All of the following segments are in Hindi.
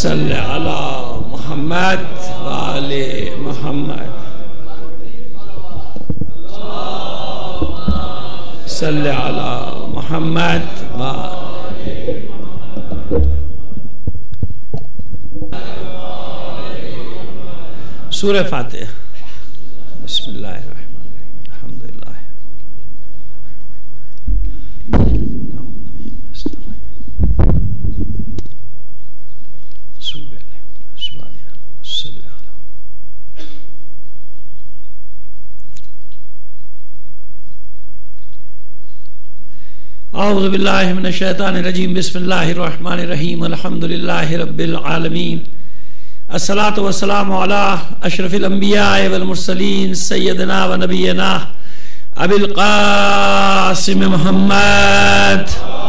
सल्ले अला मुहम्मद वाले मुहम्मद सल्ले अला मुहम्मद वाले। सूरह फातिहा। बिस्मिल्लाहिर्रहमानिर्रहीम। अल्हम्दुलिल्लाह। औज़ु बिल्लाहि मिनश शैतानिर रजीम। बिस्मिल्लाहिर्रहमानिर्रहीम। अल्हम्दुलिल्लाहि रब्बिल आलमीन। अस्सलातु वस्सलामु अला अशरफिल अंबिया वल मुरसलीन सय्यदना व नबियना अबिल कासिम मुहम्मद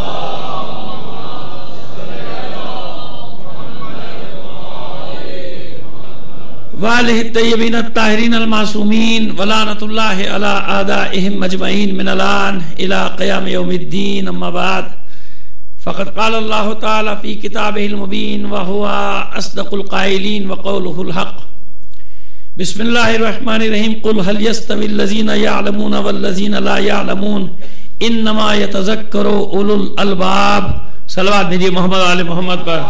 वालिहि तय्यबीन अत्ताहिरीन अल मासूमीन वलानतुल्लाहि अला आदाइहिम मजमईन मिनल आन इला क़याम यौमिद्दीन। अम्मा बाद फ़क़द क़ाल अल्लाहु तआला फ़ी किताबिहिल मुबीन व हुवा अस्दक़ुल क़ाइलीन व क़ौलुहुल हक़। बिस्मिल्लाहिर रहमानिर रहीम। क़ुल हल यस्तविल लज़ीना यअलमून वल लज़ीना ला यअलमून इन्नमा यतज़क्करु उलुल अलबाब। सलवात भेजिए मोहम्मद आले मोहम्मद पर।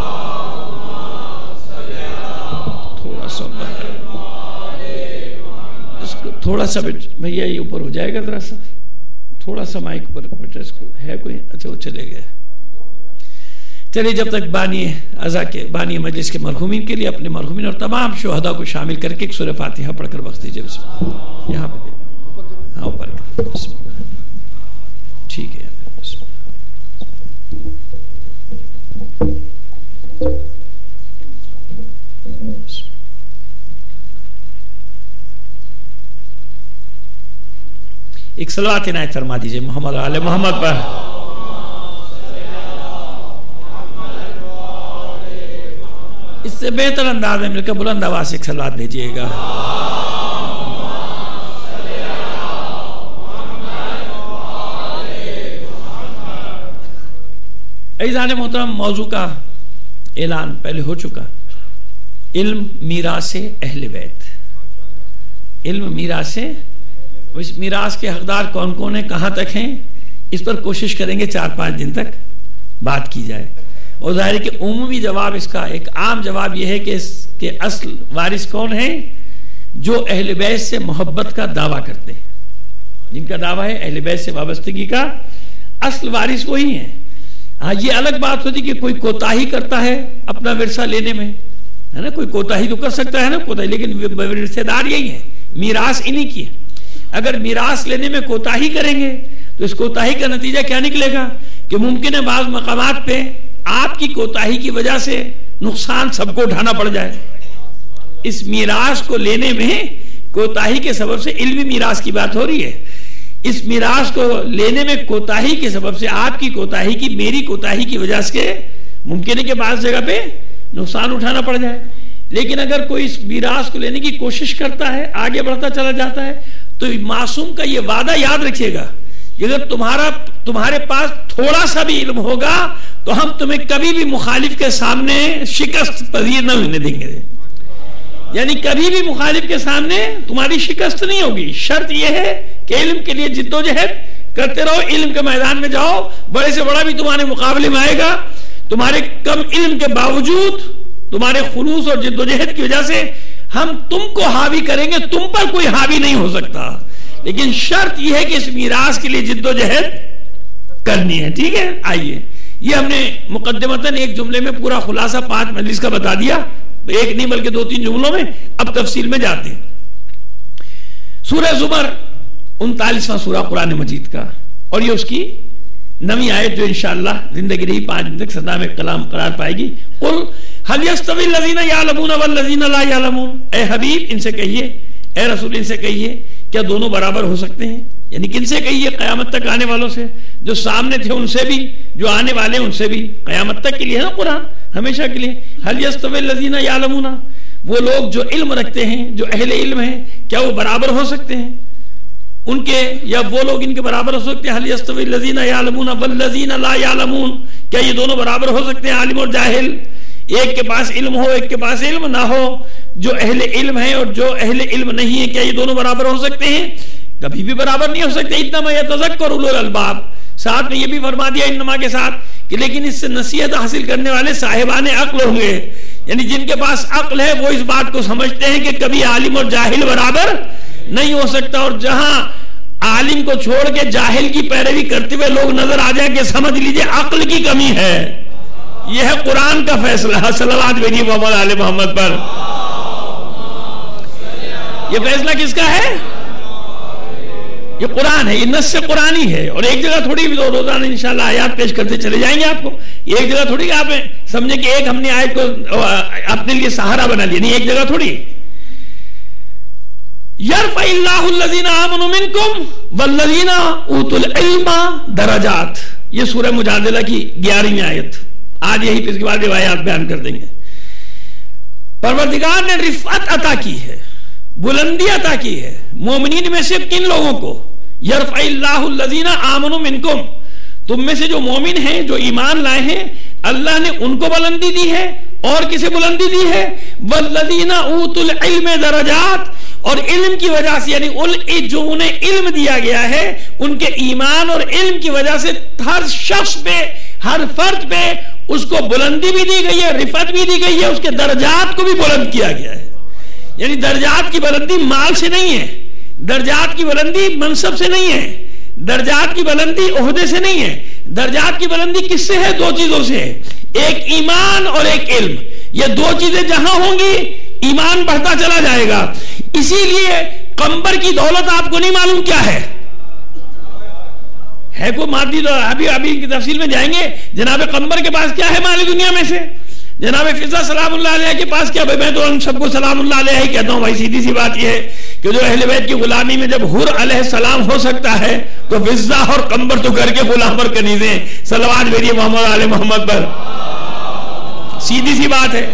थोड़ा सा भैया ये ऊपर हो जाएगा, जरा सा थोड़ा सा माइक पर है कोई? अच्छा वो चले गए। चलिए जब तक बानी अज़ा के बानी मजलिस के मरहूमीन के लिए अपने मरहूमीन और तमाम शुहदा को शामिल करके एक सूरह फातिहा पढ़कर वक्त दीजिए। यहाँ पे हाँ ऊपर ठीक है। एक सलवात इनायत फरमा दीजिए मोहम्मद आले मोहम्मद पर। इससे बेहतर अंदाज में मिलकर बुलंद आवाज से एक सलवात भेजिएगा। ऐज़ान मोहतरम, मौजू का ऐलान पहले हो चुका। इल्म मीरासे अहले बैत। इल्म मीरासे, इस मीरास के हकदार कौन कौन है, कहां तक हैं, इस पर कोशिश करेंगे 4-5 दिन तक बात की जाए। और जाहिर है कि उमूमी जवाब इसका एक आम जवाब यह है कि इसके असल वारिस कौन है? जो अहले बैत से मोहब्बत का दावा करते हैं, जिनका दावा है अहले बैत से वाबस्तगी का, असल वारिस वही है। हाँ, ये अलग बात होती कि कोई कोताही करता है अपना विरसा लेने में, है ना, कोई कोताही तो कर सकता है ना कोताही, लेकिन विरसेदार यही है, मीरास इन्हीं की है। अगर मीरास लेने में कोताही करेंगे तो इस कोताही का नतीजा क्या निकलेगा कि मुमकिन है बाज़ मकामात पे आपकी कोताही की वजह से नुकसान सबको उठाना पड़ जाए। इस मीरास को लेने में कोताही के सबब से इल्मी मीरास की बात हो रही है। इस मीरास को लेने में कोताही के सबब से, आपकी कोताही की, मेरी कोताही की वजह से मुमकिन है कि बाज़ जगह पे नुकसान उठाना पड़ जाए। लेकिन अगर कोई इस मीरास को लेने की कोशिश करता है, आगे बढ़ता चला जाता है, तो मासूम का ये वादा याद रखिएगा कि अगर तुम्हारे पास थोड़ा सा भी इल्म होगा तो हम तुम्हें कभी भी मुखालिफ के सामने शिकस्त पजीर न होने देंगे। यानी कभी भी मुखालिफ के सामने तुम्हारी शिकस्त नहीं होगी। शर्त यह है कि इल्म के लिए जिद्दोजहद करते रहो, इल्म के मैदान में जाओ, बड़े से बड़ा भी तुम्हारे मुकाबले में आएगा। तुम्हारे कम इल्म के बावजूद, तुम्हारे खुलूस और जिद्दोजहद की वजह से हम तुमको हावी करेंगे, तुम पर कोई हावी नहीं हो सकता। लेकिन शर्त यह है कि इस मीरास के लिए जिद्दोजहद करनी है। ठीक है, आइए, ये हमने मुकद्दमतन एक जुमले में पूरा खुलासा 5 मजलिस का बता दिया, एक नहीं बल्कि 2-3 जुमलों में। अब तफसील में जाते हैं। सूरह ज़ुमर 39वां सूरा कुरान मजीद का, और ये उसकी नवी आयत जो इंशाअल्लाह जिंदगी रही 5 दिन तक सदा में कलाम करार पाएगी। कुल हल यस्तविल लज़ीना यअलमून वल लज़ीना ला यअलमून। ए हबीब, इनसे कहिए, ए रसूल, इनसे कहिए, क्या दोनों बराबर हो सकते हैं? यानी किनसे कहिए? क़यामत तक आने वालों से, जो सामने थे उनसे भी, जो आने वाले उनसे भी। क़यामत तक के लिए है ना कुरान, हमेशा के लिए। हल यस्तविल लज़ीना यअलमून, वो लोग जो इल्म रखते हैं, जो अहले इल्म हैं, क्या वो बराबर हो सकते हैं उनके, या वो लोग इनके बराबर हो सकते हैं? हल यस्तविल लज़ीना यअलमून वल लज़ीना ला यअलमून, क्या ये दोनों बराबर हो सकते हैं, आलिम और जाहिल? एक के पास इल्म हो, एक के पास इल्म ना हो, जो अहले इल्म है और जो अहले इल्म नहीं है, क्या ये दोनों बराबर हो सकते हैं? कभी भी बराबर नहीं हो सकते। इन्नमा यतज़क्करु उलुल अलबाब, साथ में ये भी फरमा दिया इन्नमा के साथ कि लेकिन इससे नसीहत हासिल करने वाले साहिबाने अक्ल होंगे, यानी जिनके पास अक्ल है वो इस बात को समझते हैं कि कभी आलिम और जाहिल बराबर नहीं हो सकता, और जहां आलिम को छोड़ के जाहिल की पैरवी करते हुए लोग नजर आ जाए कि समझ लीजिए अक्ल की कमी है। यह है कुरान का फैसला। सल्लल्लाहु अलैहि मोहम्मद आले मोहम्मद पर। यह फैसला किसका है? ये कुरान है, ये नस्स कुरानी है। और एक जगह थोड़ी भी, तो रोजाना इंशाल्लाह आयत पेश करते चले जाएंगे आपको। एक जगह थोड़ी आप समझे कि एक हमने आयत को अपने लिए सहारा बना लिया, नहीं, एक जगह थोड़ी। यरफ़इल्लाहुल्लज़ीना आमनु मिनकुम वल्लज़ीना ऊतुल इल्मा दरजात, ये सूरह मुजादिला की 11वीं आयत। आज यही, इसके बाद रिवायात बयान कर देंगे। परवरदिगार ने रिफ़अत अता की है, बुलंदी अता की है मोमिनीन में से किन लोगों को? यरफ़इल्लाहुल्लज़ीना आमनु मिनकुम, तुम में से जो मोमिन हैं, जो ईमान लाए हैं, अल्लाह ने उनको बुलंदी दी है। और किसे बुलंदी दी है? वल्लज़ीना ऊतुल इल्म दरजात, और इल्म की वजह से, यानी जो उन्हें इल्म दिया गया है, उनके ईमान और इल्म की वजह से हर शख्स पे, हर फर्द पे उसको बुलंदी भी दी गई है, रिफत भी दी गई है, उसके दर्जात को भी बुलंद किया गया है। यानी दर्जात की बुलंदी माल से नहीं है, दर्जात की बुलंदी मनसब से नहीं है, दर्जात की बुलंदी ओहदे से नहीं है। दर्जात की बुलंदी किससे है? दो चीजों से, एक ईमान और एक इल्म। ये दो चीजें जहां होंगी ईमान बढ़ता चला जाएगा। इसीलिए कंबर की दौलत आपको नहीं मालूम क्या है कोई मादी, तो अभी की तफसील में जाएंगे। जनाब कंबर के पास क्या है माली दुनिया में से? जनाब फिजा सलामुल्लाह अलैह के पास क्या? भाई मैं तो उन सबको सलामुल्लाह अलैह ही कहता हूं भाई। सीधी सी बात यह है कि जो अहले बैत की गुलामी में जब हुर अलैह सलाम हो सकता है, तो फिजा और कंबर तो करके गुलाम और कनीजे। सलवात भेजिए मोहम्मद आले मोहम्मद पर। सीधी सी बात है।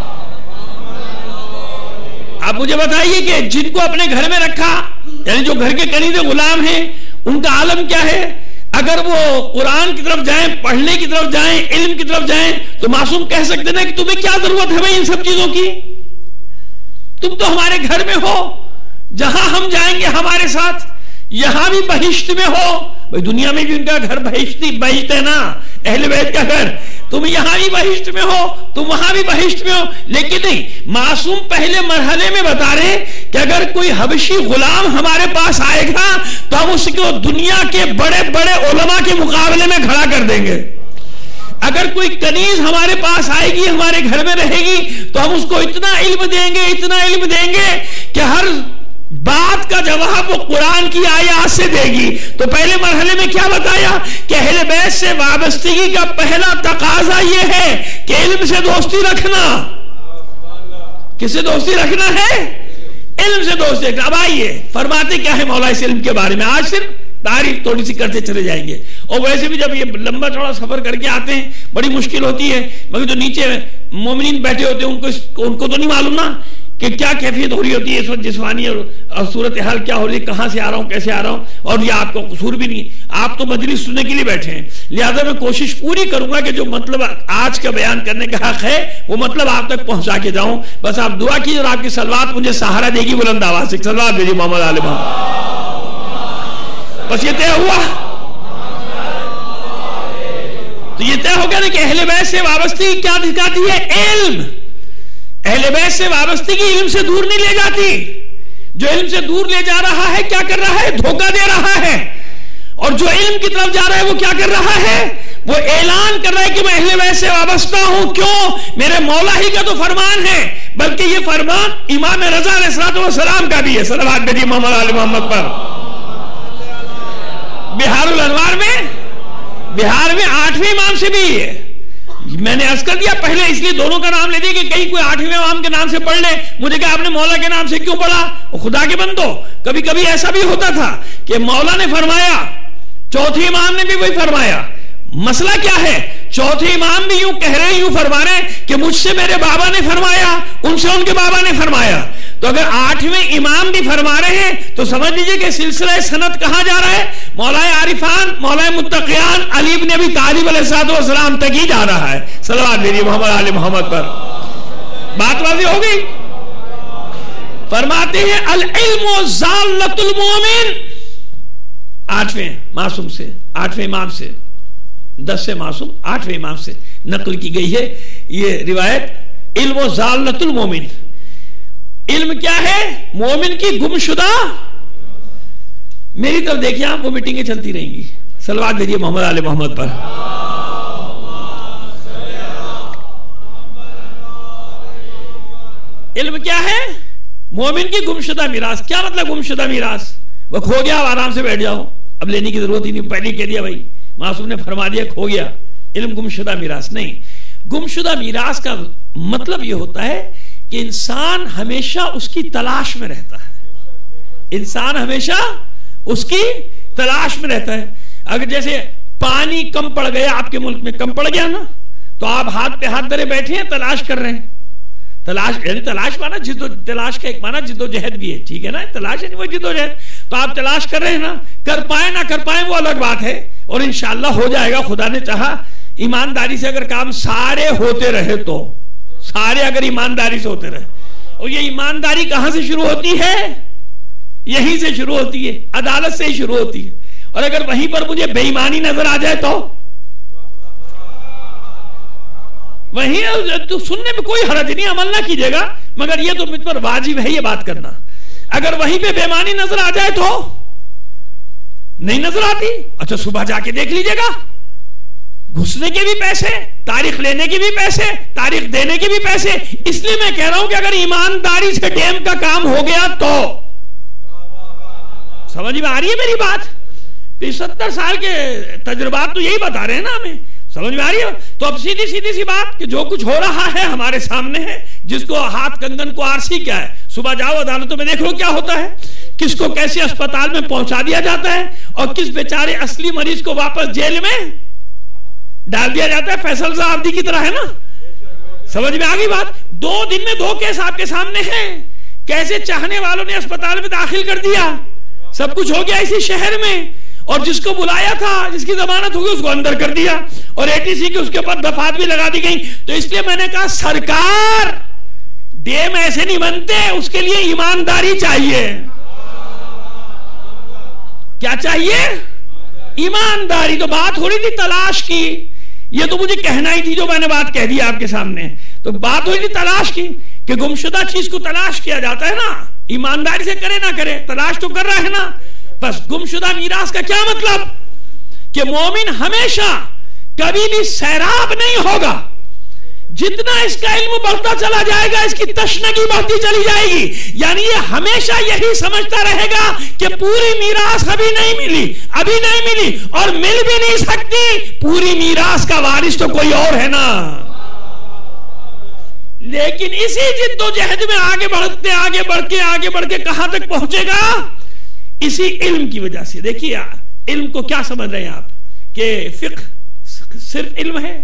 आप मुझे बताइए कि जिनको अपने घर में रखा, यानी जो घर के कनीजे गुलाम हैं, उनका आलम क्या है? अगर वो कुरान की तरफ जाएं, पढ़ने की तरफ जाएं, इल्म की तरफ जाएं, तो मासूम कह सकते ना कि तुम्हें क्या जरूरत है भाई इन सब चीजों की? तुम तो हमारे घर में हो, जहां हम जाएंगे हमारे साथ, यहां भी बहिश्त में हो। भाई दुनिया में भी उनका घर बहिश्त है ना, अहले बैत का घर। तुम यहां भी बहिश्त में हो, तुम वहां भी बहिश्त में हो। लेकिन नहीं, मासूम पहले मरहले में बता रहे कि अगर कोई हबशी गुलाम हमारे पास आएगा तो हम उसको दुनिया के बड़े बड़े उलमा के मुकाबले में खड़ा कर देंगे। अगर कोई कनीज हमारे पास आएगी, हमारे घर में रहेगी, तो हम उसको इतना इल्म देंगे, इतना इल्म देंगे कि हर बात का जवाब वो कुरान की आयत से देगी। तो पहले मरहले में क्या बताया कि अहले बैत से वाबस्तगी का पहला तकाजा ये है कि इल्म से दोस्ती रखना। किससे दोस्ती रखना है? इल्म से दोस्ती रखना। अब आइए फरमाते क्या है मौला इस इल्म के बारे में। आज सिर्फ तारीफ थोड़ी सी करते चले जाएंगे, और वैसे भी जब ये लंबा चौड़ा सफर करके आते हैं बड़ी मुश्किल होती है, मगर जो नीचे मोमिनीन बैठे होते हैं उनको तो नहीं मालूम ना कि क्या कैफियत हो रही होती है इस वक्त, जिस्मानी और सूरत हाल क्या हो रही है, कहां से आ रहा हूं, कैसे आ रहा हूं। और ये आपका कसूर भी नहीं, आप तो मजलिस सुनने के लिए बैठे हैं। लिहाजा मैं कोशिश पूरी करूंगा कि जो मतलब आज का बयान करने का हक है वो मतलब आप तक पहुंचा के जाऊं। बस आप दुआ कीजिए और आपकी सलवात मुझे सहारा देगी बुलंद आवाज से। सलवात भेजिए मोहम्मद आले मोहम्मद। बस ये तय हुआ, तो ये तय हो गया ना कि अहले बैत से वाबस्तगी क्या दिखाती है? इल्म। अहले बैत से वाबस्तगी इल्म से दूर नहीं ले जाती। जो इल्म से दूर ले जा रहा है क्या कर रहा है? धोखा दे रहा है। और जो इल्म की तरफ जा रहा है वो क्या कर रहा है? वो ऐलान कर रहा है कि मैं अहले बैत से वाबस्ता हूं। क्यों? मेरे मौला ही का तो फरमान है, बल्कि ये फरमान इमाम रज़ा अलैहिस्सलाम का भी है। सल्लल्लाहु अलैहि मोहम्मद आले मोहम्मद पर। बिहारुल अनवार में, बिहार में 8वें इमाम से भी है। मैंने अर्ज कर दिया पहले, इसलिए दोनों का नाम ले दिया कि कहीं कोई 8वें इमाम के नाम से पढ़ ले। मुझे कहा आपने मौला के नाम से क्यों पढ़ा? खुदा के बंदो, कभी कभी ऐसा भी होता था कि मौला ने फरमाया, चौथे इमाम ने भी वही फरमाया। मसला क्या है? चौथे इमाम भी यूं कह रहे, यूं फरमा रहे कि मुझसे मेरे बाबा ने फरमाया, उनसे उनके बाबा ने फरमाया। तो अगर 8वें इमाम भी फरमा रहे हैं तो समझ लीजिए कि सिलसिला सनद कहां जा रहा है? मौलाए आरिफान, मौलाए मुत्तकियान अली इब्न अबी तालिब अलैहिस्सलाम तक ही जा रहा है। सल्लल्लाहु अलैहि मोहम्मद आले मोहम्मद पर। बात वाज़ेह हो गई। फरमाते हैं अल इल्मु ज़ाल्लतुल मोमिन, 8वें मासूम से, 8वें इमाम से, 10 से मासूम 8वें इमाम से नकल की गई है ये रिवायत। इल्मु ज़ाल्लतुल मोमिन, इल्म क्या है? मोमिन की गुमशुदा। मेरी तरफ देखिए आप, वो मीटिंगें चलती रहेंगी। सलवात भेजिए मोहम्मद आले मोहम्मद पर। इल्म क्या है? मोमिन की गुमशुदा मिरास। क्या मतलब गुमशुदा मिरास? वो खो गया, आराम से बैठ जाओ, अब लेने की जरूरत ही नहीं, पहले कह दिया भाई, मासूम ने फरमा दिया खो गया। इल्म गुमशुदा मिरास नहीं। गुमशुदा मिरास का मतलब यह होता है कि इंसान हमेशा उसकी तलाश में रहता है। इंसान हमेशा उसकी तलाश में रहता है। अगर जैसे पानी कम पड़ गया, आपके मुल्क में कम पड़ गया ना, तो आप हाथ पे हाथ धरे बैठे हैं, तलाश कर रहे हैं। तलाश यानी तलाश माना तलाश का एक माना जिद्दोजहद भी है, ठीक है ना? तलाश यानी वो जिद्दोजहद। तो आप तलाश कर रहे हैं ना, कर पाए ना कर पाए वो अलग बात है, और इंशाअल्लाह हो जाएगा, खुदा ने चाहा। ईमानदारी से अगर काम सारे होते रहे तो, सारे अगर ईमानदारी से होते रहे, और ये ईमानदारी कहां से शुरू होती है? यहीं से शुरू होती है, अदालत से ही शुरू होती है। और अगर वहीं पर मुझे बेईमानी नजर आ जाए तो वहीं तो सुनने में कोई हरज नहीं, अमल ना कीजिएगा, मगर ये तो मुझ पर वाजिब है ये बात करना। अगर वहीं पे बेईमानी नजर आ जाए तो नहीं नजर आती, अच्छा सुबह जाके देख लीजिएगा, घुसने के भी पैसे, तारीख लेने के भी पैसे, तारीख देने के भी पैसे। इसलिए मैं कह रहा हूं कि अगर ईमानदारी से डैम का काम हो गया तो, समझ में आ रही है मेरी बात? 70 साल के तजुर्बात तो यही बता रहे हैं ना हमें, समझ में आ रही है? तो अब सीधी सीधी सी बात कि जो कुछ हो रहा है हमारे सामने है, जिसको हाथ कंगन को आरसी क्या है, सुबह जाओ अदालतों में देख लो क्या होता है, किसको कैसे अस्पताल में पहुंचा दिया जाता है, और किस बेचारे असली मरीज को वापस जेल में डाल दिया जाता है, फैसल साहब की तरह, है ना? समझ में आ गई बात? 2 दिन में 2 केस आपके सामने हैं, कैसे चाहने वालों ने अस्पताल में दाखिल कर दिया, सब कुछ हो गया इसी शहर में, और जिसको बुलाया था, जिसकी जमानत होगी, उसको अंदर कर दिया, और एटीसी के उसके ऊपर दफात भी लगा दी गई। तो इसलिए मैंने कहा सरकार, डैम ऐसे नहीं बनते, उसके लिए ईमानदारी चाहिए। क्या चाहिए? ईमानदारी। तो बात हो रही थी तलाश की, ये तो मुझे कहना ही थी जो मैंने बात कह दी आपके सामने। तो बात हो रही थी तलाश की कि गुमशुदा चीज को तलाश किया जाता है ना, ईमानदारी से करे ना करे, तलाश तो कर रहा है ना। बस गुमशुदा मीरास का क्या मतलब? कि मोमिन हमेशा कभी भी सैराब नहीं होगा। जितना इसका इल्म बढ़ता चला जाएगा, इसकी तशनगी बढ़ती चली जाएगी। यानी ये हमेशा यही समझता रहेगा कि पूरी मीरास अभी नहीं मिली, अभी नहीं मिली, और मिल भी नहीं सकती। पूरी मीरास का वारिस तो कोई और है ना। लेकिन इसी जिद्दोजहद में आगे बढ़ के कहां तक पहुंचेगा? इसी इल्म की वजह से। देखिए इल्म को क्या समझ रहे हैं आप, कि फिक्र सिर्फ इल्म है,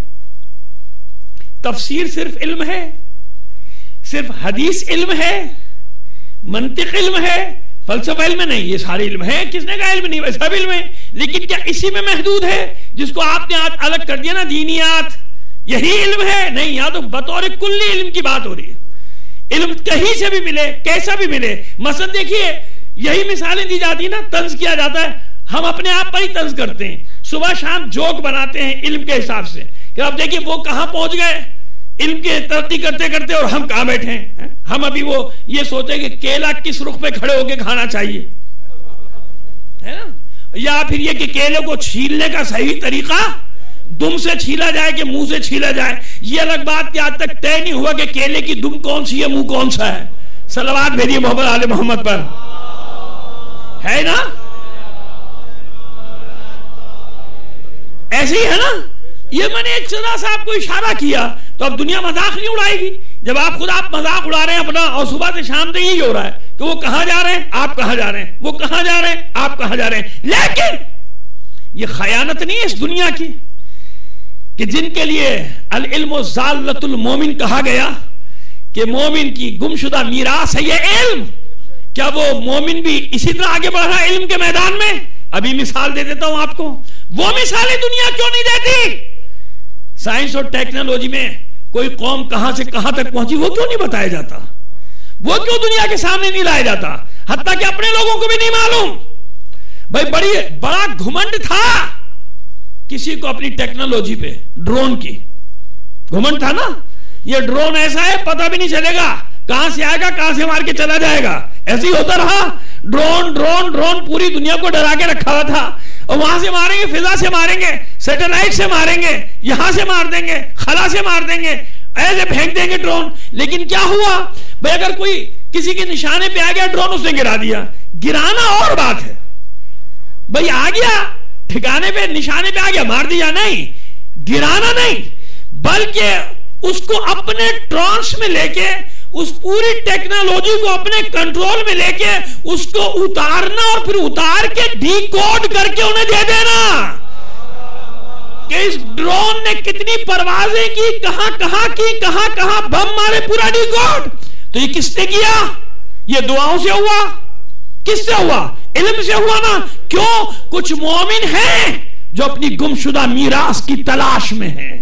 तफसीर सिर्फ इल्म है, सिर्फ हदीस इल्म है, मंतिक इल्म है, फलसफा इल्म नहीं। ये सारे इल्म है, किसने कहा इल्म नहीं, वैसा भी इल्म है। लेकिन क्या इसी में महदूद है, जिसको आपने आज अलग कर दिया ना, दीनियात, यही इल्म है? नहीं, यहां तो बतौर कुल्ली इल्म की बात हो रही है। इल्म कहीं से भी मिले, कैसा भी मिले। मसलन देखिए, यही मिसालें दी जाती ना, तंज किया जाता है, हम अपने आप पर ही तंज करते हैं, सुबह शाम जोक बनाते हैं इल्म के हिसाब से कि अब देखिए वो कहां पहुंच गए इल्म के तरक्की करते करते, और हम कहां बैठे हैं। हम अभी वो ये सोचे कि केला किस रुख पे खड़े होके खाना चाहिए, है ना, या फिर ये कि केले को छीलने का सही तरीका दुम से छीला जाए कि मुंह से छीला जाए। ये अलग बात कि आज तक तय नहीं हुआ कि केले की दुम कौन सी है, मुंह कौन सा है। सलवात भेजिए मोहम्मद आले मोहम्मद पर, है ना? ऐसे ही है ना? ये मैंने एक सदा सा आपको इशारा किया, तो अब दुनिया मजाक नहीं उड़ाएगी। जब आप खुद आप मजाक उड़ा रहे हैं अपना, और सुबह से शाम तक यही हो रहा है कि वो कहां जा रहे हैं, आप कहां जा रहे हैं, वो कहां जा रहे हैं, आप कहां जा रहे हैं। लेकिन ये खयानत नहीं है इस दुनिया की कि जिनके लिए अल इल्मु ज़ाल्लतुल मोमिन कहा गया, कि मोमिन की गुमशुदा मीरास है ये इल्म। क्या वो मोमिन भी इसी तरह आगे बढ़ रहा है इल्म के मैदान में? अभी मिसाल दे देता हूं आपको। वो मिसालें दुनिया क्यों नहीं देती? साइंस और टेक्नोलॉजी में कोई कौम कहां से कहां तक पहुंची वो क्यों नहीं बताया जाता? वो क्यों दुनिया के सामने नहीं लाया जाता? हत्ता कि अपने लोगों को भी नहीं मालूम। भाई बड़ा घुमंड था किसी को अपनी टेक्नोलॉजी पे, ड्रोन की घुमंड था ना। ये ड्रोन ऐसा है पता भी नहीं चलेगा कहां से आएगा कहां से मार के चला जाएगा। ऐसे ही होता रहा। ड्रोन ड्रोन ड्रोन पूरी दुनिया को डरा के रखा हुआ था। और वहां से मारेंगे, फिजा से मारेंगे, सैटेलाइट से मारेंगे, यहां से मार देंगे, खला से मार देंगे, ऐसे फेंक देंगे ड्रोन। लेकिन क्या हुआ भाई? अगर कोई किसी के निशाने पे आ गया ड्रोन, उसने गिरा दिया। गिराना और बात है भाई, आ गया ठिकाने पे, निशाने पे आ गया, मार दिया नहीं, गिराना नहीं, बल्कि उसको अपने ट्रांस में लेके, उस पूरी टेक्नोलॉजी को अपने कंट्रोल में लेके उसको उतारना और फिर उतार के डीकोड करके उन्हें दे देना कि इस ड्रोन ने कितनी परवाजें की, कहां कहां की, कहां कहां बम मारे, पूरा डीकोड। तो ये किसने किया? ये दुआओं से हुआ। किससे हुआ? इल्म से हुआ ना। क्यों? कुछ मोमिन हैं जो अपनी गुमशुदा मीरास की तलाश में हैं,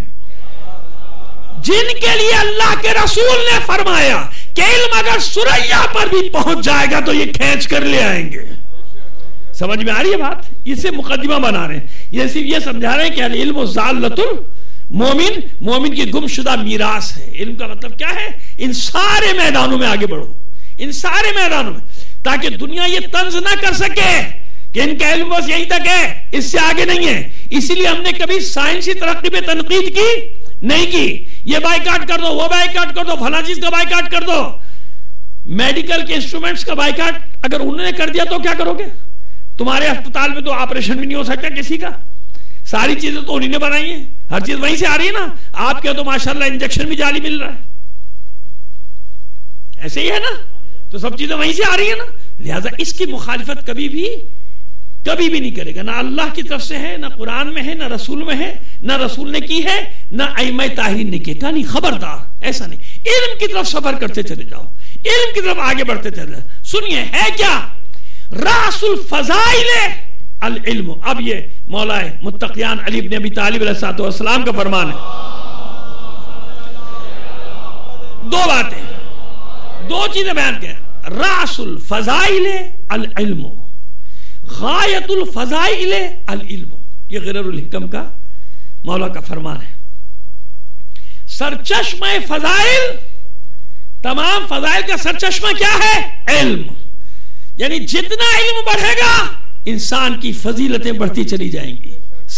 जिनके लिए अल्लाह के रसूल ने फरमाया कि इल्म अगर सुरैया पर भी पहुंच जाएगा तो ये खींच कर ले आएंगे। समझ में आ रही है बात? इसे मुकद्दिमा बना रहे हैं। ये सिर्फ ये समझा रहे हैं कि इल्म ज़ालतुल मोमिन, मोमिन की गुमशुदा मीरास है। इल्म का मतलब क्या है? इन सारे मैदानों में आगे बढ़ो, इन सारे मैदानों में, ताकि दुनिया ये तंज ना कर सके कि इनका इल्म बस यहीं तक है, इससे आगे नहीं है। इसीलिए हमने कभी साइंसी तरक्की पे तनकीद की नहीं की। ये बाइकाट कर दो, वो बाइकाट कर दो, फला चीज का बाइकाट कर दो। मेडिकल के इंस्ट्रूमेंट्स का बाइकाट अगर उन्होंने कर दिया तो क्या करोगे? तुम्हारे अस्पताल में तो ऑपरेशन भी नहीं हो सकता किसी का। सारी चीजें तो उन्हीं ने बनाई है, हर चीज वहीं से आ रही है ना। आपके तो माशाल्लाह इंजेक्शन भी जाली मिल रहा है, ऐसे ही है ना। तो सब चीजें वहीं से आ रही है ना। लिहाजा इसकी मुखालिफत कभी भी नहीं करेगा। ना अल्लाह की तरफ से है, ना कुरान में है, ना रसूल में है, ना रसूल ने की है, ना अइम्मा ताहीरीन ने की। नहीं, खबरदार, ऐसा नहीं। इल्म की तरफ सफर करते चले जाओ, इल्म की तरफ आगे बढ़ते चले जाओ। सुनिए, है क्या? रासुल फजाइल अल इल्म। अब ये मौलाए मुत्तकियान अली इब्न अबी तालिब अलैहिस्सलाम का फरमान है। दो बातें, दो चीजें बयान किया। रासुल फजाइल अल इल्म, गायतुल फजाइल अल इल्म। ये गिररुल हिकम का मौला का फरमान है। सरचश्मा फजाइल, तमाम फजाइल का सरचश्मा क्या है? इल्म। यानी जितना इल्म बढ़ेगा इंसान की फजीलतें बढ़ती चली जाएंगी।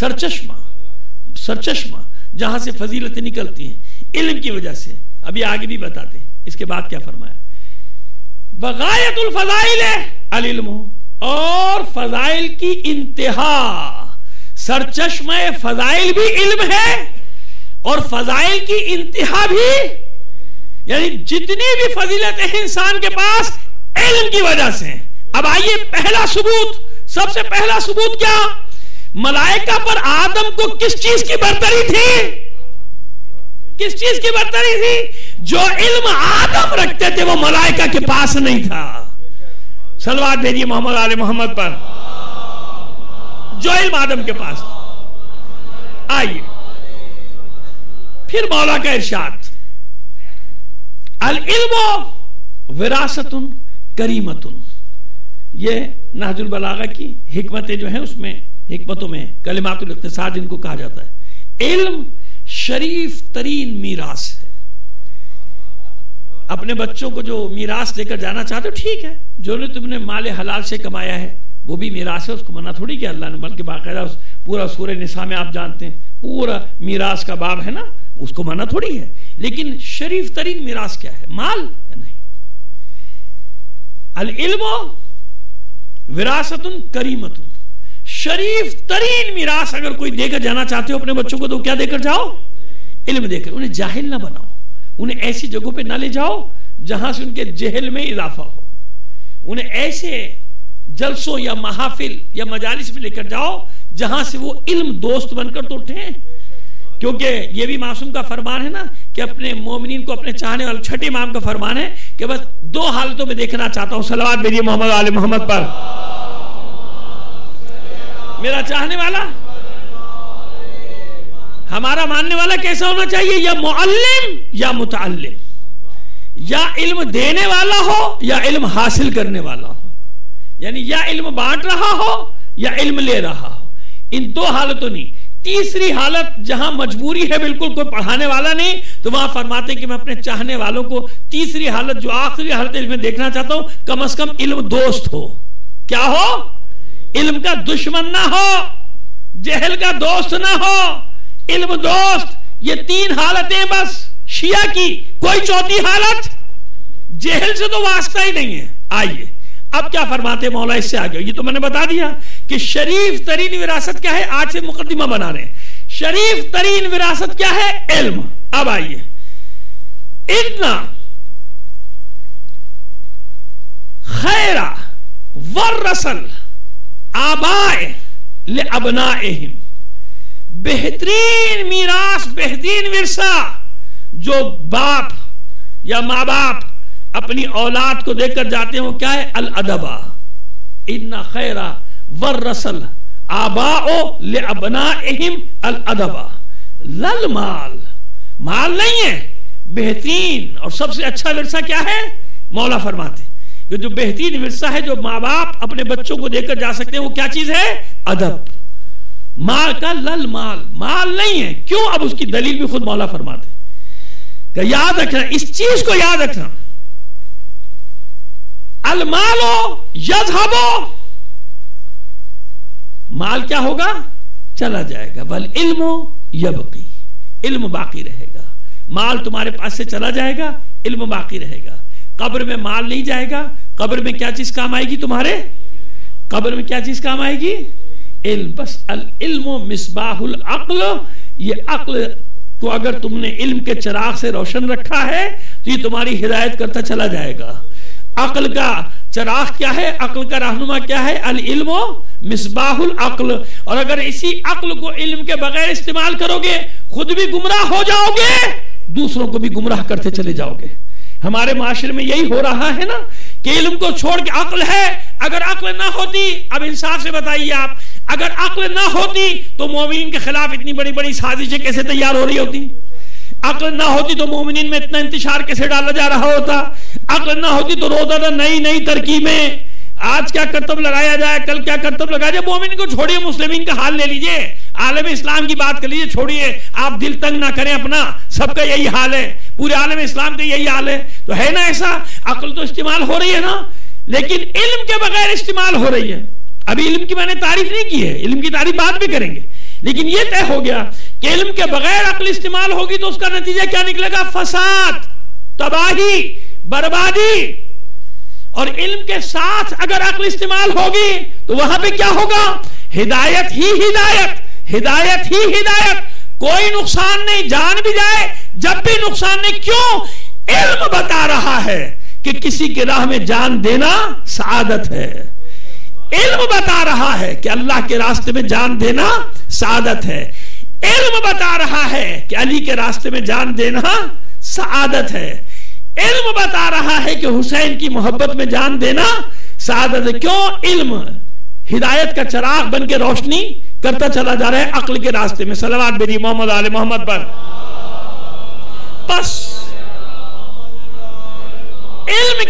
सरचश्मा जहां से फजीलतें निकलती हैं इल्म की वजह से। अभी आगे भी बताते हैं इसके बाद क्या फरमाया। बगायतुल फजाइल अल इल्म, और फजाइल की इंतहा। सरचश्मा फजाइल भी इल्म है और फजाइल की इंतहा भी, यानी जितनी भी फजीलतें हैं इंसान के पास इल्म की वजह से। अब आइए, पहला सबूत, सबसे पहला सबूत क्या? मलाइका पर आदम को किस चीज की बरतरी थी? किस चीज की बरतरी थी? जो इल्म आदम रखते थे वो मलाइका के पास नहीं था। सलवात भेजिए मोहम्मद आले मोहम्मद पर। जो इल्म आदम के पास। आइए फिर मौला का इरशाद, अल इल्म विरासतुन करीमतुन। ये नहजुल बलागा की हिकमतें जो है उसमें, हिकमतों में कलिमातुल इख्तिसार जिनको कहा जाता है। इल्म शरीफ तरीन मीरास है। अपने बच्चों को जो मीरास लेकर जाना चाहते हो ठीक है, जो ने तुमने माले हलाल से कमाया है वो भी मीरास है, उसको मना थोड़ी किया अल्लाह ने। बल्कि बाकायदा पूरा सूरह निसा में आप जानते हैं पूरा मीरास का बाब है ना, उसको मना थोड़ी है। लेकिन शरीफ तरीन मीरास क्या है? माल या नहीं। अल इल्म विरासतुन करीमतुन, शरीफ तरीन मीरास अगर कोई देकर जाना चाहते हो अपने बच्चों को तो क्या देकर जाओ? इल्म देकर। उन्हें जाहिल ना बनाओ, उन्हें ऐसी जगहों पे ना ले जाओ जहां से उनके जहल में इजाफा हो। उन्हें ऐसे जलसों या महाफिल या मजालिस में लेकर जाओ जहां से वो इल्म दोस्त बनकर तो उठे। क्योंकि ये भी मासूम का फरमान है ना कि अपने मोमिनीन को, अपने चाहने वाले, छठे इमाम का फरमान है कि बस दो हालतों में देखना चाहता हूं, सलावत भेजिए मोहम्मद आले मोहम्मद पर। मेरा चाहने वाला, हमारा मानने वाला कैसा होना चाहिए? या मुअल्लिम या मुतअल्लिम, या इल्म देने वाला हो या इल्म हासिल करने वाला हो, यानी या इल्म बांट रहा हो या इल्म ले रहा हो। इन दो हालतों नहीं। तीसरी हालत जहां मजबूरी है, बिल्कुल कोई पढ़ाने वाला नहीं, तो वहां फरमाते हैं कि मैं अपने चाहने वालों को तीसरी हालत, जो आखिरी हालत है, इसमें देखना चाहता हूं कम से कम इल्म दोस्त हो। क्या हो? इल्म का दुश्मन ना हो, जहल का दोस्त ना हो, इल्म दोस्त। ये तीन हालतें बस शिया की, कोई चौथी हालत जहल से तो वास्ता ही नहीं है। आइए अब क्या फरमाते मौला इससे आगे। ये तो मैंने बता दिया कि शरीफ तरीन विरासत क्या है, आज से मुकद्दिमा बना रहे हैं। शरीफ तरीन विरासत क्या है? इल्म। अब आइए, इन्ना खैरा वर्रसल आबाए ले अबनाएहिम, बेहतरीन मीरास, बेहतरीन विरसा जो बाप या माँ बाप अपनी औलाद को देकर जाते हैं, वो क्या है? अल अदबा। इन्ना खैरा वर्रसल आबाओ ले अबनाएहिम अल अदबा लल माल। माल नहीं है, बेहतरीन और सबसे अच्छा विरसा क्या है? मौला फरमाते कि जो बेहतरीन विरसा है, जो माँ बाप अपने बच्चों को देकर जा सकते हैं, वो क्या चीज है? अदब। माल का लल माल, माल नहीं है। क्यों? अब उसकी दलील भी खुद मौला फरमाते कि याद रखना, इस चीज को याद रखना, अल मालो यज़हबो, माल क्या होगा? चला जाएगा। वल इल्मो यबकी, इल्म बाकी रहेगा। माल तुम्हारे पास से चला जाएगा, इल्म बाकी रहेगा। कब्र में माल नहीं जाएगा। कब्र में क्या चीज काम आएगी तुम्हारे? कब्र में क्या चीज काम आएगी? इल्म। बस अल इल्मो मिसबाहुल अक्ल, ये अक्ल को अगर तुमने इल्म के चिराग से रोशन रखा है तो ये तुम्हारी हिदायत करता चला जाएगा। अक्ल का चिराग क्या है? अक्ल का रहनुमा क्या है? अल इल्मो मिसबाहुल अक्ल। और अगर इसी अक्ल को इल्म के बगैर इस्तेमाल करोगे, खुद भी गुमराह हो जाओगे, दूसरों को भी गुमराह करते चले जाओगे। हमारे माशरे में यही हो रहा है ना कि इल्म को छोड़ के अक्ल है। अगर अक्ल ना होती, अब इंसाफ से बताइए आप, अगर अक्ल ना होती तो मोमिनीन के खिलाफ इतनी बड़ी बड़ी साजिशें कैसे तैयार हो रही होती? अक्ल ना होती तो मोमिनीन में इतना इंतशार कैसे डाला जा रहा होता? अक्ल ना होती तो रोजाना नई नई तरकीबें, आज क्या करतब लगाया जाए, कल क्या करतब लगाया जाए। मोमिन को छोड़िए, मुस्लिमीन का हाल ले लीजिए, आलम इस्लाम की बात कर लीजिए, छोड़िए, आप दिल तंग ना करें अपना, सबका यही हाल है, पूरे आलम इस्लाम का यही हाल है। तो है ना ऐसा? अक्ल तो इस्तेमाल हो रही है ना, लेकिन इल्म के बगैर इस्तेमाल हो रही है। अभी इल्म की मैंने तारीफ नहीं की है, इल्म की तारीफ बाद भी करेंगे, लेकिन यह तय हो गया कि इल्म के बगैर अक्ल इस्तेमाल होगी तो उसका नतीजा क्या निकलेगा? फसाद, तबाही, बर्बादी। और इल्म के साथ अगर अक्ल इस्तेमाल होगी तो वहां पे क्या होगा? हिदायत ही हिदायत, हिदायत ही हिदायत। कोई नुकसान नहीं, जान भी जाए जब भी नुकसान नहीं। क्यों? इल्म बता रहा है कि किसी की राह में जान देना सआदत है। इल्म बता रहा है कि अल्लाह के रास्ते में जान देना सआदत है। इल्म बता रहा है कि अली के रास्ते में जान देना सआदत है। इल्म बता रहा है कि हुसैन की मोहब्बत में जान देना सआदत है। क्यों? इल्म हिदायत का चिराग बन के रोशनी करता चला जा रहा है अक्ल के रास्ते में। सलवात बेरी मोहम्मद आले मोहम्मद पर। बस इल्म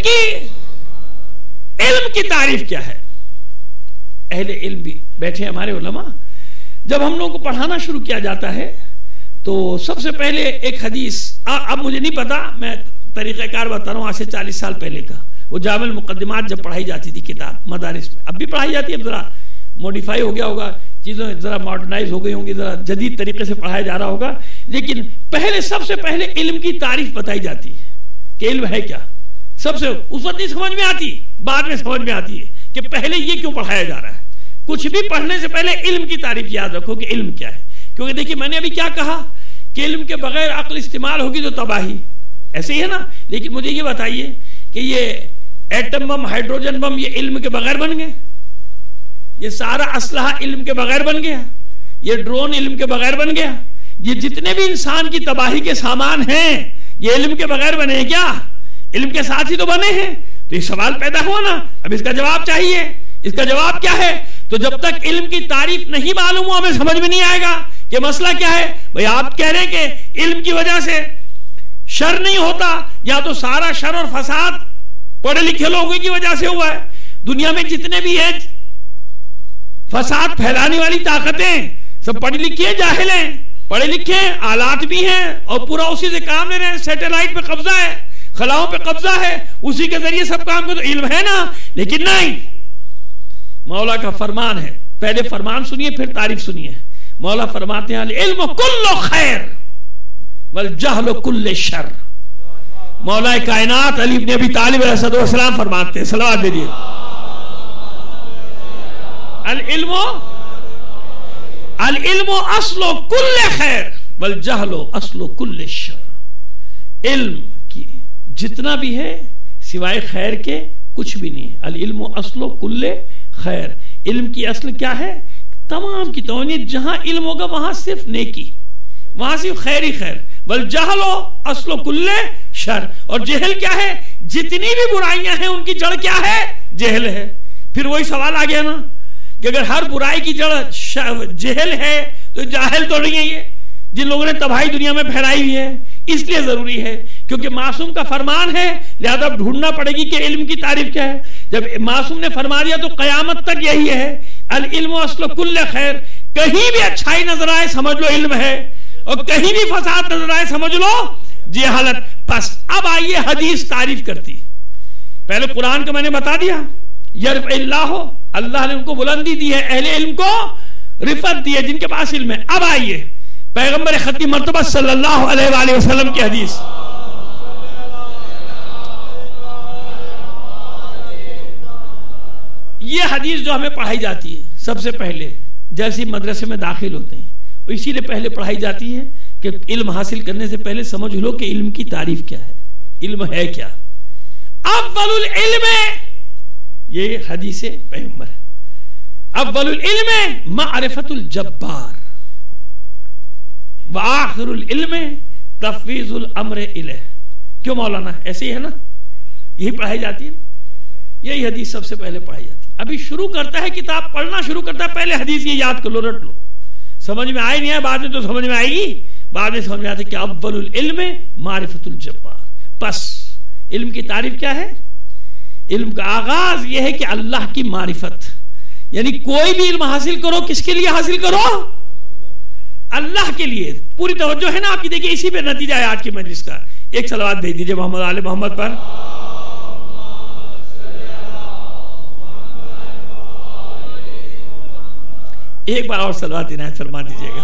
की तारीफ क्या है? अहले इल्म भी बैठे हमारे उलमा, जब हम लोगों को पढ़ाना शुरू किया जाता है तो सबसे पहले एक हदीस, अब मुझे नहीं पता, मैं तरीक़ाकार बता रहा हूं, आज से 40 साल पहले का, वो जामिल मुक़द्दिमात जब पढ़ाई जाती थी किताब मदारिस में, अब भी पढ़ाई जाती है, अब जरा मॉडिफाई हो गया होगा, चीजें जरा मॉडर्नाइज हो गई होंगी, जरा जदीद तरीके से पढ़ाया जा रहा होगा, लेकिन पहले सबसे पहले इल्म की तारीफ बताई जाती है कि इल्म है क्या। सबसे उस वक्त नहीं समझ में आती, बाद में समझ में आती है कि पहले ये क्यों पढ़ाया जा रहा है। कुछ भी पढ़ने से पहले इल्म की तारीफ याद रखो कि इल्म क्या है। क्योंकि देखिए मैंने अभी क्या कहा कि इल्म के बगैर अक्ल इस्तेमाल होगी तो तबाही, ऐसे ही है ना। लेकिन मुझे ये बताइए कि ये एटम बम, हाइड्रोजन बम, ये इल्म के बगैर बन गए? ये सारा असलहा इल्म के बगैर बन गया? ये ड्रोन इल्म के बगैर बन गया? ये जितने भी इंसान की तबाही के सामान हैं, ये इल्म के बगैर बने हैं क्या? इल्म के साथ ही तो बने हैं। तो ये सवाल पैदा हुआ ना, अब इसका जवाब चाहिए। इसका जवाब क्या है? तो जब तक इल्म की तारीफ नहीं मालूम हो, हमें समझ में नहीं आएगा कि मसला क्या है। भाई आप कह रहे हैं कि इल्म की वजह से शर नहीं होता, या तो सारा शर और फसाद पढ़े लिखे लोगों की वजह से हुआ है। दुनिया में जितने भी हैं फसाद फैलाने वाली ताकतें, सब पढ़ी लिखी है, जाहिल हैं। पढ़े लिखे आलात भी हैं और पूरा उसी से काम ले रहे हैं। सैटेलाइट पे कब्जा है, खलाओं पे कब्जा है, उसी के जरिए सब काम को। तो इल्म है ना, लेकिन नहीं, मौला का फरमान है। पहले फरमान सुनिए फिर तारीफ सुनिए। मौला फरमाते हैं इल्म कुल्लु खैर वल जहल कुल्लु शर। मौला कायनात अली इब्न अबी तालिब अलैहिस्सलाम फरमाते हैं, सलावत दीजिए, अल इल्मु अस्लु कुल्लि खैर वल जहलु अस्लु कुल्लि शर। इल्म की जितना भी है सिवाय खैर के कुछ भी नहीं है। अल इल्मु अस्लु कुल्लि खैर। इल्म की असल क्या है? तमाम की तौनीत, जहां इल्म होगा वहां सिर्फ नेकी, वहां सिर्फ खैर ही खैर। वल जहलो अस्लो कुल्ले शर। और जहल क्या है? जितनी भी बुराइयां हैं उनकी जड़ क्या है? जहल है। फिर वही सवाल आ गया ना कि अगर हर बुराई की जड़ जहल है तो जाहिल तो नहीं है ये, जिन लोगों ने तबाही दुनिया में फैलाई हुई है। इसलिए जरूरी है क्योंकि मासूम का फरमान है, लिहाजा ढूंढना पड़ेगी कि इल्म की तारीफ क्या है। जब मासूम ने फरमा दिया तो कयामत तक यही है, अल इल्मु अस्लु कुल्लि खैर। कहीं भी अच्छाई नजर आए समझ लो इल्म है, और कहीं भी फसाद नजर आए समझ लो जहालत। बस अब आइए हदीस तारीफ करती है। पहले कुरान को मैंने बता दिया, यरफ़इल्लाहु, अल्लाह ने उनको बुलंदी दी है, अहले इल्म को रिफत दी है जिनके पास इल्म है। अब आइए पैगंबर खत्मी मर्तबा सल्लल्लाहु अलैहि वसल्लम की हदीस। ये हदीस जो हमें पढ़ाई जाती है सबसे पहले जैसे मदरसे में दाखिल होते हैं, इसीलिए पहले पढ़ाई जाती है कि इल्म हासिल करने से पहले समझ लो कि इल्म की तारीफ क्या है, इल्म है क्या। अव्वलुल इल्म, ये हदीस पैगंबर है। अव्वलुल इल्म मारिफतुल जब्बार व आखिरुल इल्म तफवीजुल अम्र इलैह। क्यों मौलाना, ऐसे ही है ना, यही पढ़ाई जाती है, यही हदीस सबसे पहले पढ़ाई जाती है। अभी शुरू करता है किताब पढ़ना शुरू करता है, पहले हदीस ये याद कर लो, रट लो। समझ में आए नहीं है, बाद में तो समझ में आएगी, बाद में समझ में आता है कि अव्वलुल इल्म मारिफतुल जब्बार। बस इल्म की तारीफ क्या है? इल्म का आगाज यह है कि अल्लाह की मारिफत, यानी कोई भी इल्म हासिल करो किसके लिए हासिल करो? अल्लाह के लिए। पूरी तवज्जो है ना आपकी, देखिए इसी पे नतीजा है आज की मजलिस का। एक सलावत भेज दीजिए मोहम्मद आले मोहम्मद पर। एक बार और सलावत इनायत फरमा दीजिएगा।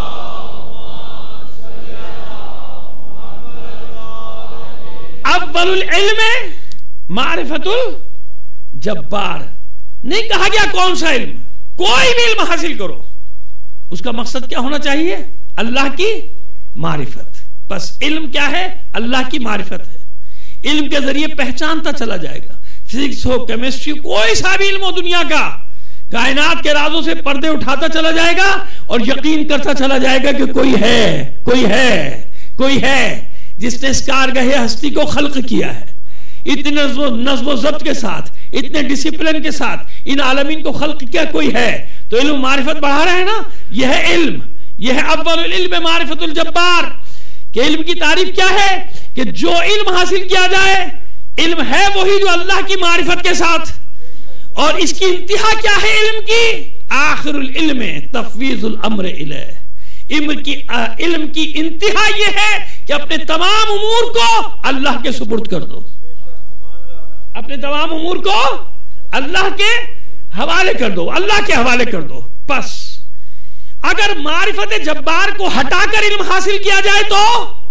अव्वलुल इल्म मारिफतुल जब्बार। नहीं कहा गया कौन सा इल्म, कोई भी इल्म हासिल करो उसका मकसद क्या होना चाहिए? अल्लाह की मारिफत। बस इल्म क्या है? अल्लाह की मारिफत है। इल्म के जरिए पहचानता चला जाएगा, फिजिक्स हो, केमिस्ट्री, कोई सा भी इल्म हो दुनिया का, कायनात के राजों से पर्दे उठाता चला जाएगा और यकीन करता चला जाएगा कि कोई है, कोई है, कोई है जिसने इस कारगहे हस्ती को खल्क किया है, इतने नज़्म ज़ब्त के साथ, इतने डिसिप्लिन के साथ इन आलमीन को खल्क किया, कोई है। तो इल्म मारिफत बढ़ा रहे हैं ना, यह है इल्म, यह है अव्वलुल इल्म मारिफतुल जब्बार। कि इल्म की तारीफ क्या है? कि जो इल्म हासिल किया जाए, इल्म है वही जो अल्लाह की मारिफत के साथ। और इसकी इंतहा क्या है इल्म की? आखिरुल इल्म तफवीजुल अम्र इलैह। इल्म की इंतहा यह है कि अपने तमाम उमूर को अल्लाह के सुपुर्द कर दो, अपने तमाम उमूर को अल्लाह के हवाले कर दो, अल्लाह के हवाले कर दो। बस अगर मारिफत जब्बार को हटाकर इल्म हासिल किया जाए तो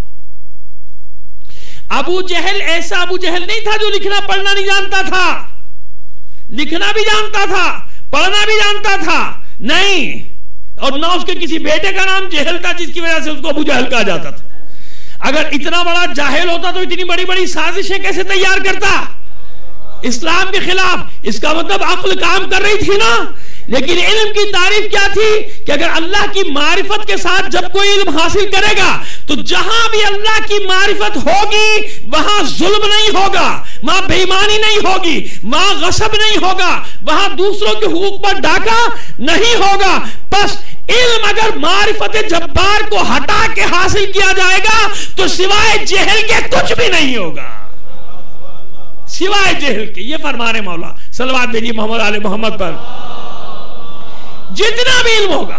अबू जहल ऐसा अबू जहल नहीं था जो लिखना पढ़ना नहीं जानता था, लिखना भी जानता था, पढ़ना भी जानता था, नहीं। और ना उसके किसी बेटे का नाम जहल था जिसकी वजह से उसको अबू जहल कहा जाता था। अगर इतना बड़ा जाहिल होता तो इतनी बड़ी बड़ी साजिशें कैसे तैयार करता इस्लाम के खिलाफ? इसका मतलब अक्ल काम कर रही थी ना, लेकिन इल्म की तारीफ क्या थी कि अगर अल्लाह की मारिफत के साथ जब कोई इल्म हासिल करेगा तो जहां भी अल्लाह की मारिफत होगी वहां जुल्म नहीं होगा, वहां बेईमानी नहीं होगी, वहां गसब नहीं होगा, वहां दूसरों के हुकूक पर डाका नहीं होगा। बस इल्म अगर मारिफत जब्बार को हटा के हासिल किया जाएगा तो सिवाय जहल के कुछ भी नहीं होगा, सिवाय जहल के। ये फरमाने मौला, सलवात भेजिए मोहम्मद आले मोहम्मद पर। जितना भी इल्म होगा,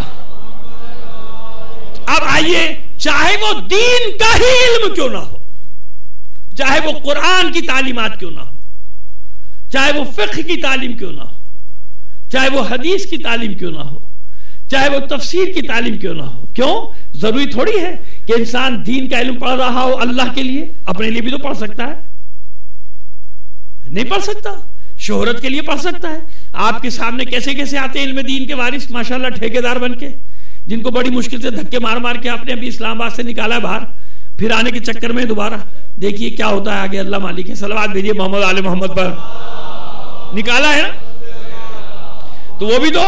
अब आइए, चाहे वो दीन का ही इल्म क्यों ना हो, चाहे वो कुरान की तालीमात क्यों ना हो, चाहे वो फिक्र की तालीम क्यों ना हो, चाहे वो हदीस की तालीम क्यों ना हो, चाहे वो तफसीर की तालीम क्यों ना हो। क्यों? जरूरी थोड़ी है कि इंसान दीन का इल्म पढ़ रहा हो अल्लाह के लिए, अपने लिए भी तो पढ़ सकता है, नहीं पढ़ सकता, शोहरत के लिए पढ़ सकता है। आपके सामने कैसे कैसे आते हैं इल्म दीन के वारिस माशाल्लाह, ठेकेदार बनके, जिनको बड़ी मुश्किल से धक्के मार मार के आपने अभी इस्लामाबाद से निकाला है बाहर, फिर आने के चक्कर में दोबारा देखिए क्या होता है आगे, अल्लाह मालिक है। सलवात भेजिए मोहम्मद आले मोहम्मद पर। निकाला है ना, तो वो भी तो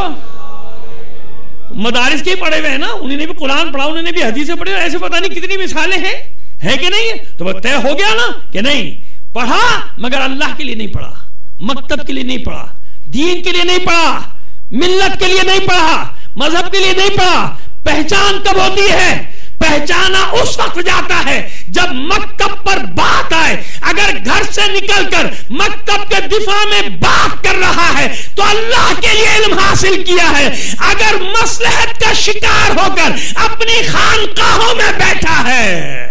मदारिस के ही पढ़े हुए हैं ना, उन्होंने भी कुरान पढ़ा, उन्होंने भी हदीसें पढ़ी, ऐसे पता नहीं कितनी मिसालें हैं, है कि नहीं है? तो तय हो गया ना कि नहीं, पढ़ा मगर अल्लाह के लिए नहीं पढ़ा, मकतब के लिए नहीं पढ़ा, दीन के लिए नहीं पढ़ा, मिल्लत के लिए नहीं पढ़ा, मजहब के लिए नहीं पढ़ा। पहचान कब होती है? पहचाना उस वक्त जाता है जब मकतब पर बात आए। अगर घर से निकलकर मकतब के दिफा में बात कर रहा है तो अल्लाह के लिए इल्म हासिल किया है। अगर मसलहत का शिकार होकर अपनी खानकाहों में बैठा है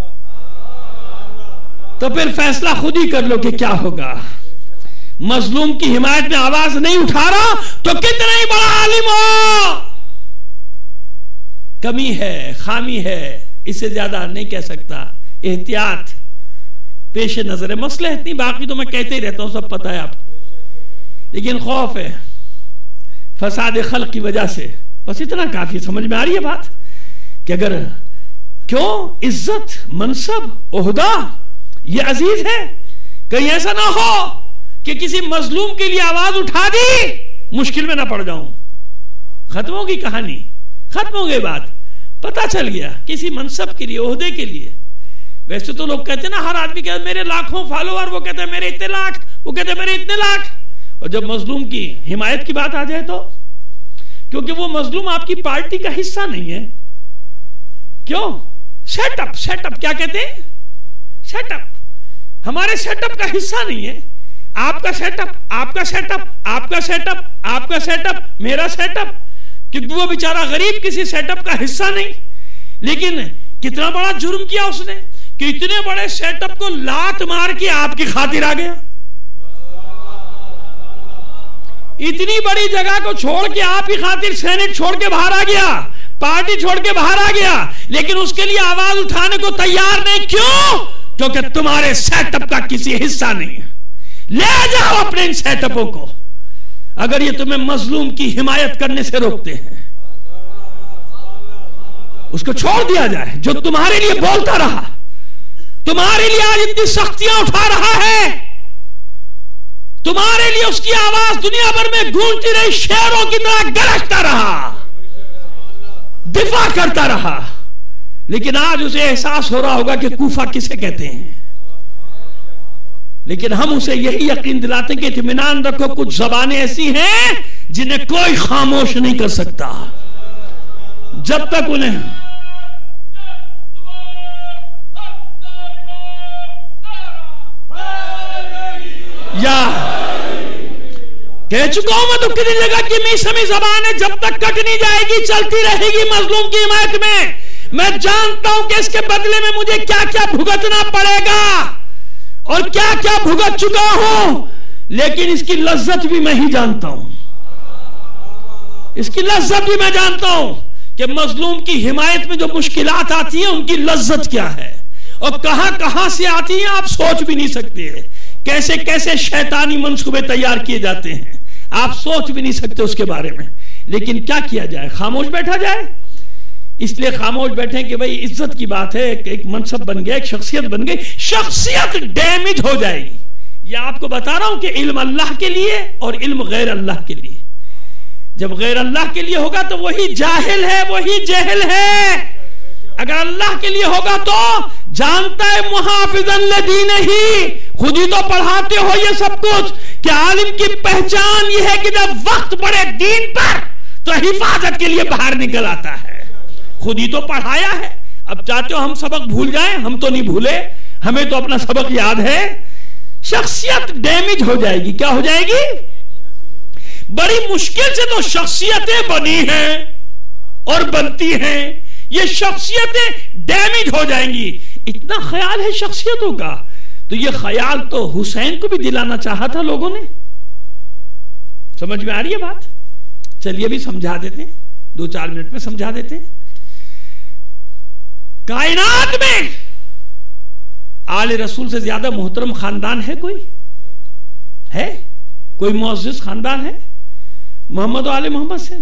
तो फिर फैसला खुद ही कर लो कि क्या होगा। मजलूम की हिमायत में आवाज नहीं उठा रहा तो कितना ही बड़ा आलिम हो, कमी है, खामी है, इससे ज्यादा नहीं कह सकता। एहतियात पेश नजर है, मसले इतनी, बाकी तो मैं कहते ही रहता हूं, सब पता है आपको, लेकिन खौफ है फसाद खल्क की वजह से। बस इतना काफी, समझ में आ रही है बात कि अगर क्यों इज्जत, मनसब, ओहदा ये अजीज है, कहीं ऐसा ना हो कि किसी मजलूम के लिए आवाज उठा दी मुश्किल में ना पड़ जाऊं। खत्म होगी कहानी, खत्म हो गई बात, पता चल गया किसी मनसब के लिए, ओहदे के लिए। वैसे तो लोग कहते हैं ना, हर आदमी कहते मेरे लाखों फॉलोअर, वो कहते हैं मेरे इतने लाख, वो कहते हैं मेरे इतने लाख। और जब मजलूम की हिमायत की बात आ जाए तो, क्योंकि वो मजलूम आपकी पार्टी का हिस्सा नहीं है। क्यों? सेटअप, सेटअप क्या कहते हैं? सेटअप हमारे सेटअप का हिस्सा नहीं है। आपका सेटअप, आपका सेटअप, आपका सेटअप, आपका सेटअप, मेरा सेटअप, क्योंकि वो बेचारा गरीब किसी सेटअप का हिस्सा नहीं। लेकिन कितना बड़ा जुर्म किया उसने कि इतने बड़े सेटअप को लात मार के आपकी खातिर आ गया। इतनी बड़ी जगह को छोड़ के आपकी खातिर सेनेट छोड़ के बाहर आ गया, पार्टी छोड़ के बाहर आ गया, लेकिन उसके लिए आवाज उठाने को तैयार नहीं। क्यों? क्योंकि तुम्हारे सेटअप का किसी हिस्सा नहीं है। ले जाओ अपने इन सेटअपों को, अगर ये तुम्हें मजलूम की हिमायत करने से रोकते हैं, उसको छोड़ दिया जाए। जो तुम्हारे लिए बोलता रहा, तुम्हारे लिए आज इतनी सख्तियां उठा रहा है, तुम्हारे लिए उसकी आवाज दुनिया भर में गूंजती रही, शेरों की तरह गरजता रहा, दिफा करता रहा, लेकिन आज उसे एहसास हो रहा होगा कि कूफा किसे कहते हैं। लेकिन हम उसे यही यकीन दिलाते कि इत्मीनान रखो, कुछ ज़बानें ऐसी हैं जिन्हें कोई खामोश नहीं कर सकता जब तक उन्हें या कह चुका हूं मैं तो कितनी जगह की मीसमी ज़बान है, जब तक कट नहीं जाएगी चलती रहेगी मजलूम की हिमायत में। मैं जानता हूं कि इसके बदले में मुझे क्या क्या भुगतना पड़ेगा और क्या क्या भुगत चुका हूं, लेकिन इसकी लज्जत भी मैं ही जानता हूं। इसकी लज्जत भी मैं जानता हूं कि मजलूम की हिमायत में जो मुश्किलात आती है उनकी लज्जत क्या है और कहां से आती है आप सोच भी नहीं सकते। कैसे कैसे शैतानी मंसूबे तैयार किए जाते हैं, आप सोच भी नहीं सकते उसके बारे में। लेकिन क्या किया जाए? खामोश बैठा जाए। इसलिए खामोश बैठे कि भाई इज्जत की बात है, एक मनसब बन गया, एक शख्सियत बन गई, शख्सियत डैमेज हो जाएगी। ये आपको बता रहा हूं कि इल्म अल्लाह के लिए और इल्म गैर अल्लाह के लिए। जब गैर अल्लाह के लिए होगा तो वही जाहिल है, वही जहल है। अगर अल्लाह के लिए होगा तो जानता है मुहाफिजन लिदीनिही, खुद ही तो पढ़ाते हो ये सब कुछ कि आलिम की पहचान ये है कि जब वक्त पड़े दीन पर तो हिफाजत के लिए बाहर निकल आता है। खुद ही तो पढ़ाया है। अब चाहते हो हम सबक भूल जाएं? हम तो नहीं भूले, हमें तो अपना सबक याद है। शख्सियत डैमेज हो जाएगी। क्या हो जाएगी? बड़ी मुश्किल से तो शख्सियतें बनी हैं और बनती हैं, ये शख्सियतें डैमेज हो जाएंगी। इतना ख्याल है शख्सियतों का, तो ये ख्याल तो हुसैन को भी दिलाना चाहा था लोगों ने। समझ में आ रही है बात? चलिए भी समझा देते हैं, 2-4 मिनट में समझा देते हैं। कायनात में आले रसूल से ज्यादा मोहतरम खानदान है कोई? है कोई मुअज़्ज़िज़ खानदान है? मोहम्मद और आले मोहम्मद से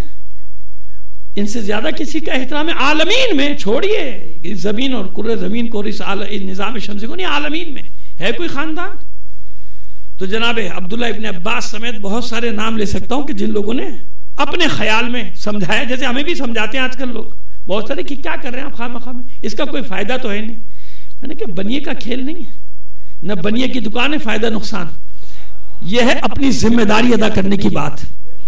इनसे ज्यादा किसी का एहतराम है आलमीन में? छोड़िए इस जमीन और कुर्रे जमीन को, इस निजाम शम्सी को नहीं, आलमीन में है कोई खानदान? तो जनाबे अब्दुल्ला इब्न अब्बास समेत बहुत सारे नाम ले सकता हूं कि जिन लोगों ने अपने ख्याल में समझाया, जैसे हमें भी समझाते हैं आजकल लोग बहुत सारे कि क्या कर रहे हैं आप खामखा में, इसका कोई फायदा तो है नहीं। मैंने कहा बनिए का खेल नहीं है, न बनिए की दुकान है, फायदा नुकसान। यह है अपनी जिम्मेदारी अदा करने की बात।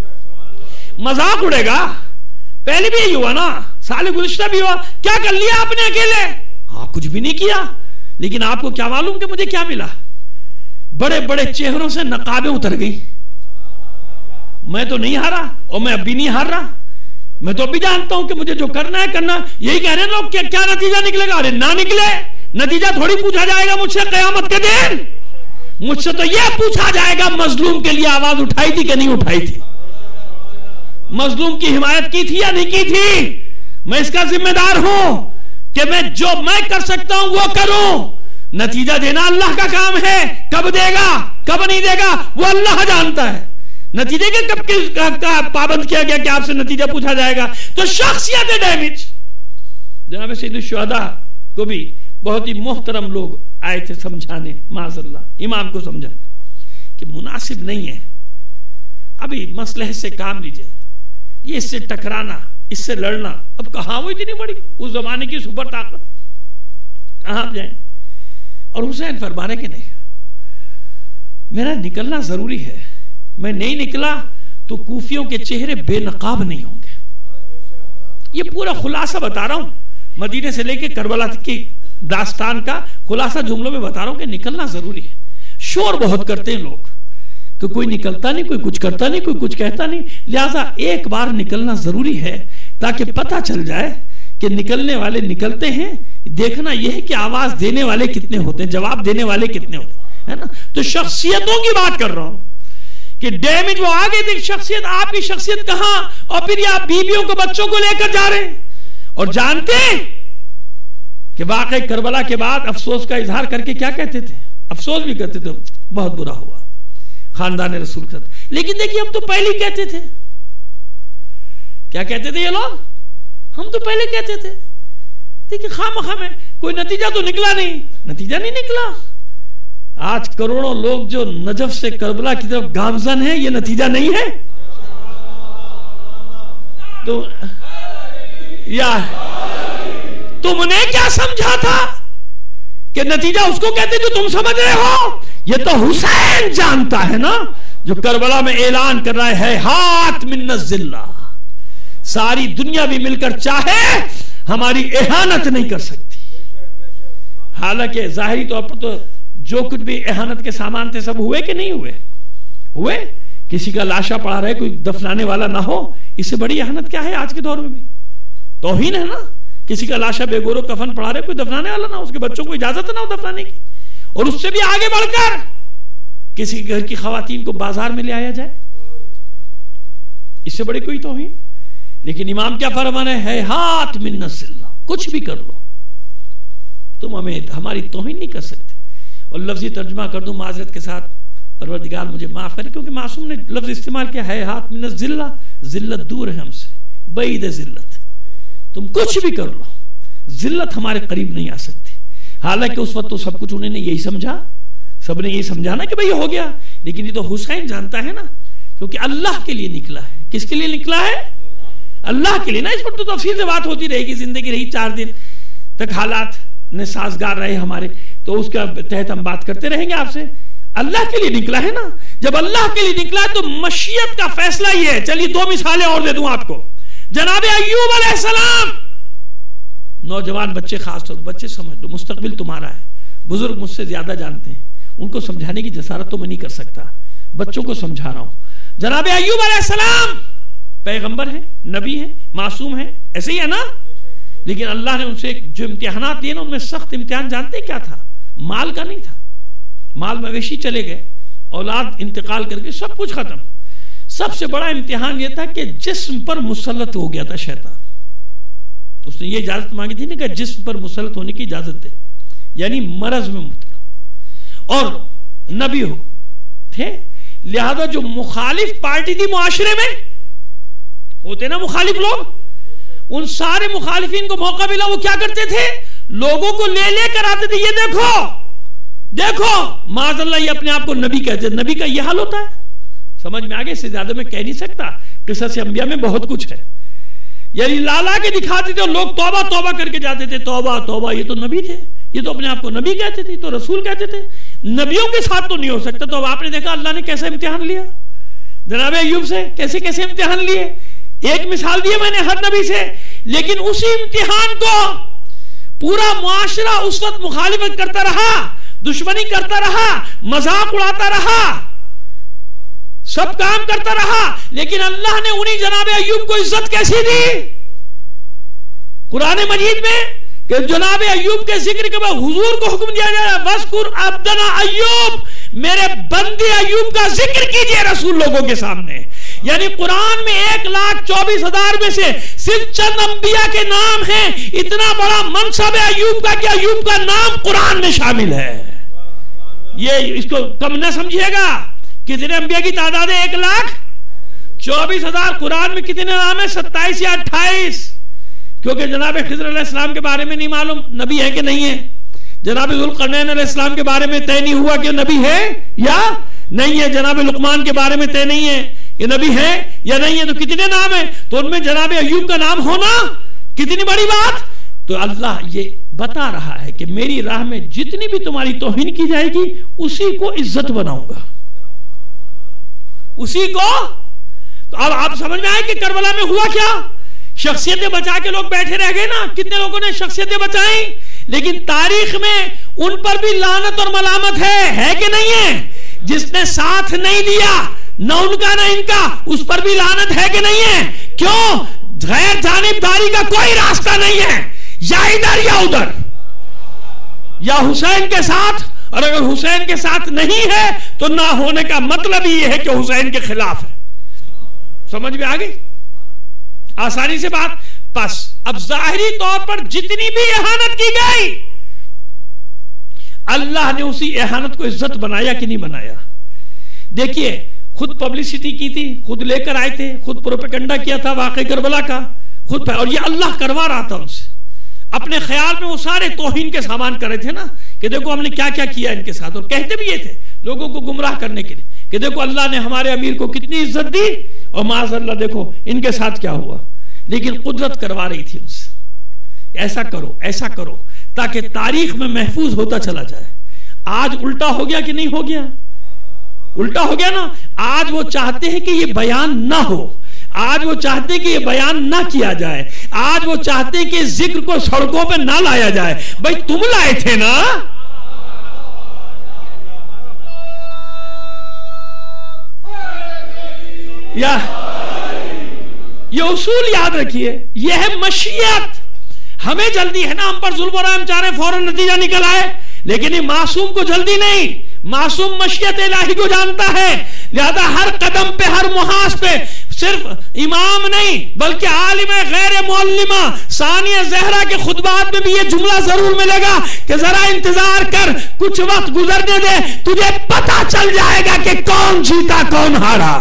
मजाक उड़ेगा, पहले भी यही हुआ ना, साल गुज़िश्ता भी हुआ। क्या कर लिया आपने अकेले? हाँ कुछ भी नहीं किया, लेकिन आपको क्या मालूम कि मुझे क्या मिला? बड़े बड़े चेहरों से नकाबें उतर गई। मैं तो नहीं हारा और मैं अभी नहीं हार रहा। मैं तो अभी जानता हूं कि मुझे जो करना है करना। यही कह रहे हैं लोग कि क्या नतीजा निकलेगा? अरे ना निकले, नतीजा थोड़ी पूछा जाएगा मुझसे क़यामत के दिन। मुझसे तो यह पूछा जाएगा मजलूम के लिए आवाज उठाई थी कि नहीं उठाई थी, मजलूम की हिमायत की थी या नहीं की थी। मैं इसका जिम्मेदार हूं कि मैं जो मैं कर सकता हूं वो करूं। नतीजा देना अल्लाह का काम है, कब देगा कब नहीं देगा वो अल्लाह जानता है। नतीजे के कब का पाबंद किया गया कि आपसे नतीजा पूछा जाएगा? तो शख्सियत डैमेज। जनाब सैयद शुहदा को भी बहुत ही मोहतरम लोग आए थे समझाने, माज़अल्लाह इमाम को समझाने कि मुनासिब नहीं है, अभी मसलह से काम लीजिए, ये इससे टकराना, इससे लड़ना। अब कहां वो इतनी बड़ी उस जमाने की सुपर ताकत, कहां जाए? और हुसैन फरमा रहे कि नहीं, मेरा निकलना जरूरी है, मैं नहीं निकला तो कूफियों के चेहरे बेनकाब नहीं होंगे। ये पूरा खुलासा बता रहा हूं, मदीने से लेके करबला की दास्तान का खुलासा जुमलों में बता रहा हूं कि निकलना जरूरी है। शोर बहुत करते हैं लोग कि कोई निकलता नहीं, कोई कुछ करता नहीं, कोई कुछ कहता नहीं, लिहाजा एक बार निकलना जरूरी है ताकि पता चल जाए कि निकलने वाले निकलते हैं। देखना यह है कि आवाज देने वाले कितने होते हैं, जवाब देने वाले कितने होते हैं, है ना? तो शख्सियतों की बात कर रहा हूं कि डैमेज वो आगे थी शख्सियत। आपकी शख्सियत कहां? और फिर आप बीवियों को बच्चों को लेकर जा रहे हैं और जानते हैं कि वाकई करबला के बाद अफसोस का इजहार करके क्या कहते थे? अफसोस भी करते थे, बहुत बुरा हुआ खानदान रसूल के साथ। लेकिन देखिए हम तो पहले ही कहते थे, क्या कहते थे ये लोग? हम तो पहले कहते थे। देखिए खामखा में कोई नतीजा तो निकला नहीं, नतीजा नहीं निकला। आज करोड़ों लोग जो नजफ से करबला की तरफ गामजन है, ये नतीजा नहीं है। तो यार तुमने क्या समझा था कि नतीजा उसको कहते जो तुम समझ रहे हो? ये तो हुसैन जानता है ना, जो करबला में ऐलान कर रहा है हाथ मिन्नत जिल्ला, सारी दुनिया भी मिलकर चाहे हमारी एहानत नहीं कर सकती। हालांकि जाहिरी तौर पर तो जो कुछ भी एहानत के सामान थे सब हुए कि नहीं हुए? हुए। किसी का लाशा पड़ा रहे, कोई दफनाने वाला ना हो, इससे बड़ी एहानत क्या है आज के दौर में भी? तौहीन है ना। किसी का लाशा बेगोरो कफन पड़ा रहे, कोई दफनाने वाला ना, उसके बच्चों को इजाजत ना हो दफनाने की। और उससे भी आगे बढ़कर किसी घर की खवातीन को बाजार में ले आया जाए, इससे बड़ी कोई तौहीन? लेकिन इमाम क्या फरमान है? हाथ मिन्नत जिल्ला, कुछ भी कर लो, तुम हमें हमारी तौहीन नहीं कर सकते। और लफ्जी तर्जुमा कर दूं माजरत के साथ, परवरदिगार मुझे माफ करे, क्योंकि मासूम ने लफ्ज इस्तेमाल किया है हाथ मिन्नत जिल्ला, जिल्लत दूर है हमसे, बैद जिल्लत। तुम कुछ भी कर लो, जिल्लत हमारे करीब नहीं आ सकती। हालांकि उस वक्त तो सब कुछ उन्होंने यही समझा, सबने यही समझा ना कि भाई हो गया। लेकिन ये तो हुसैन जानता है ना, क्योंकि अल्लाह के लिए निकला है। किसके लिए निकला है? अल्लाह के लिए ना। इस पर तो तफसील से बात होती रहेगी। जिंदगी रही 4 दिन तक, हालात ने साजगार रहे हमारे, तो उसके तहत हम बात करते रहेंगे आपसे। अल्लाह के लिए निकला है ना। जब अल्लाह के लिए निकला तो मशीयत का फैसला ही है। चलिए 2 मिसालें और दे दूं आपको। जनाब अय्यूब अलैहिस्सलाम, नौजवान बच्चे, खास तौर बच्चे समझ लो, मुस्तकबिल तुम्हारा है। बुजुर्ग मुझसे ज्यादा जानते हैं, उनको समझाने की जसारत तो मैं नहीं कर सकता, बच्चों को समझा रहा हूं। जनाब अय्यूब अलैहिस्सलाम पैगंबर है, नबी है, मासूम है, ऐसे ही है ना। लेकिन अल्लाह ने उनसे जो इम्तिहानात दिए ना, उनमें सख्त इम्तिहान जानते क्या था? माल का नहीं था। माल मवेशी चले गए, औलाद इंतकाल करके सब कुछ खत्म। सबसे बड़ा इम्तिहान यह था कि जिस्म पर मुसल्लत हो गया था शैतान। तो उसने ये इजाजत मांगी थी ना कि जिस्म पर मुसल्लत होने की इजाजत दे, यानी मरज में मुब्तला, और नबी हो थे। लिहाजा जो मुखालिफ पार्टी थी मुआशरे में, होते ना मुखालिफ लोग, उन सारे मुखालिफिन को मौका मिला, वो क्या करते थे? लोगों को ले लेकर आते थे। ये देखो देखो, माज़अल्लाह ये अपने आप को नबी कहते थे। नबी का ये हाल होता है। समझ में आगे? से ज्यादा मैं कह नहीं सकता। किस्सा अंबिया में बहुत कुछ है। यानी लाला के दिखाते थे और लोग तौबा तौबा करके जाते थे। तौबा तौबा, ये तो नबी थे, ये तो अपने आप को नबी कहते थे, तो रसूल कहते थे। नबियों के साथ तो नहीं हो सकता। तो अब आपने देखा अल्लाह ने कैसा इम्तिहान लिया जनाब अय्यूब से, कैसे कैसे इम्तिहान लिए। एक मिसाल दी मैंने हर नबी से, लेकिन उसी इम्तिहान को पूरा मुआशरा उस वक्त मुखालिफत करता रहा, दुश्मनी करता रहा, मजाक उड़ाता रहा, सब काम करता रहा। लेकिन अल्लाह ने उन्हीं जनाब अय्यूब को इज्जत कैसी दी कुरान मजीद में कि जनाब अय्यूब के जिक्र के बाद हुजूर को हुक्म दिया जा रहा है, वस्कुर अब्दना अय्यूब, मेरे बंदे अय्यूब का जिक्र कीजिए रसूल लोगों के सामने। यानी कुरान में 1,24,000 में से सिर्फ चंद अंबिया के नाम हैं। इतना बड़ा मनसब है अय्यूब का कि अय्यूब का नाम कुरान में शामिल है। ये इसको कम न समझिएगा। कितने अंबिया की तादाद है? 1,24,000। कुरान में कितने नाम है? 27 या 28। क्योंकि जनाब खिज़र अलैहिस्सलाम के बारे में नहीं मालूम नबी है कि नहीं है। जनाब ज़ुल्क़रनैन अलैहिस्सलाम के बारे में तय नहीं हुआ कि नबी है या नहीं है। जनाब लुक़मान के बारे में तय नहीं है कि नबी है या नहीं है। तो कितने नाम है? तो उनमें जनाब अय्यूब का नाम होना कितनी बड़ी बात। तो अल्लाह ये बता रहा है कि मेरी राह में जितनी भी तुम्हारी तौहीन की जाएगी, उसी को इज्जत बनाऊंगा, उसी को। तो अब आप समझ में आए कि करबला में हुआ क्या? शख्सियतें बचा के लोग बैठे रह गए ना। कितने लोगों ने शख्सियतें बचाई, लेकिन तारीख में उन पर भी लानत और मलामत है कि नहीं है? जिसने साथ नहीं दिया, न उनका न इनका, उस पर भी लानत है कि नहीं है? क्यों? गैर जानिबदारी का कोई रास्ता नहीं है, या इधर या उधर, या हुसैन के साथ। और अगर हुसैन के साथ नहीं है तो ना होने का मतलब ही यह है कि हुसैन के खिलाफ है। समझ में आ गई आसानी से बात। बस अब जाहिरी तौर पर जितनी भी एहानत की गई, अल्लाह ने उसी एहानत को इज्जत बनाया कि नहीं बनाया? देखिए, खुद पब्लिसिटी की थी, खुद लेकर आए थे, खुद प्रोपेगेंडा किया था वाक़ई करबला का, खुद। और ये अल्लाह करवा रहा था उनसे। अपने ख्याल में वो सारे तौहीन के सामान कर रहे थे ना, कि देखो हमने क्या क्या किया इनके साथ। और कहते भी ये थे लोगों को गुमराह करने के लिए कि देखो अल्लाह ने हमारे अमीर को कितनी इज्जत दी, और माज़अल्लाह देखो इनके साथ क्या हुआ। लेकिन कुदरत करवा रही थी उनसे, ऐसा करो ऐसा करो, ताकि तारीख में महफूज होता चला जाए। आज उल्टा हो गया कि नहीं हो गया? उल्टा हो गया ना। आज वो चाहते हैं कि ये बयान ना हो, आज वो चाहते कि ये बयान ना किया जाए, आज वो चाहते कि जिक्र को सड़कों पे ना लाया जाए। भाई तुम लाए थे ना। या ये उसूल याद रखिए, यह है मशीयत। हमें जल्दी है ना, हम पर जुल्म और हम चाह रहे फौरन नतीजा निकल आए, लेकिन ये मासूम को जल्दी नहीं। मासूम मशीयत इलाही को जानता है। लिहाजा हर कदम पे, हर मुहास पे सिर्फ इमाम नहीं बल्कि आलिम गैर मुअल्लिमा सानिया ज़हरा के खुतबात में भी ये जुमला जरूर मिलेगा कि जरा इंतजार कर, कुछ वक्त गुजरने दे, तुझे पता चल जाएगा कि कौन जीता कौन हारा।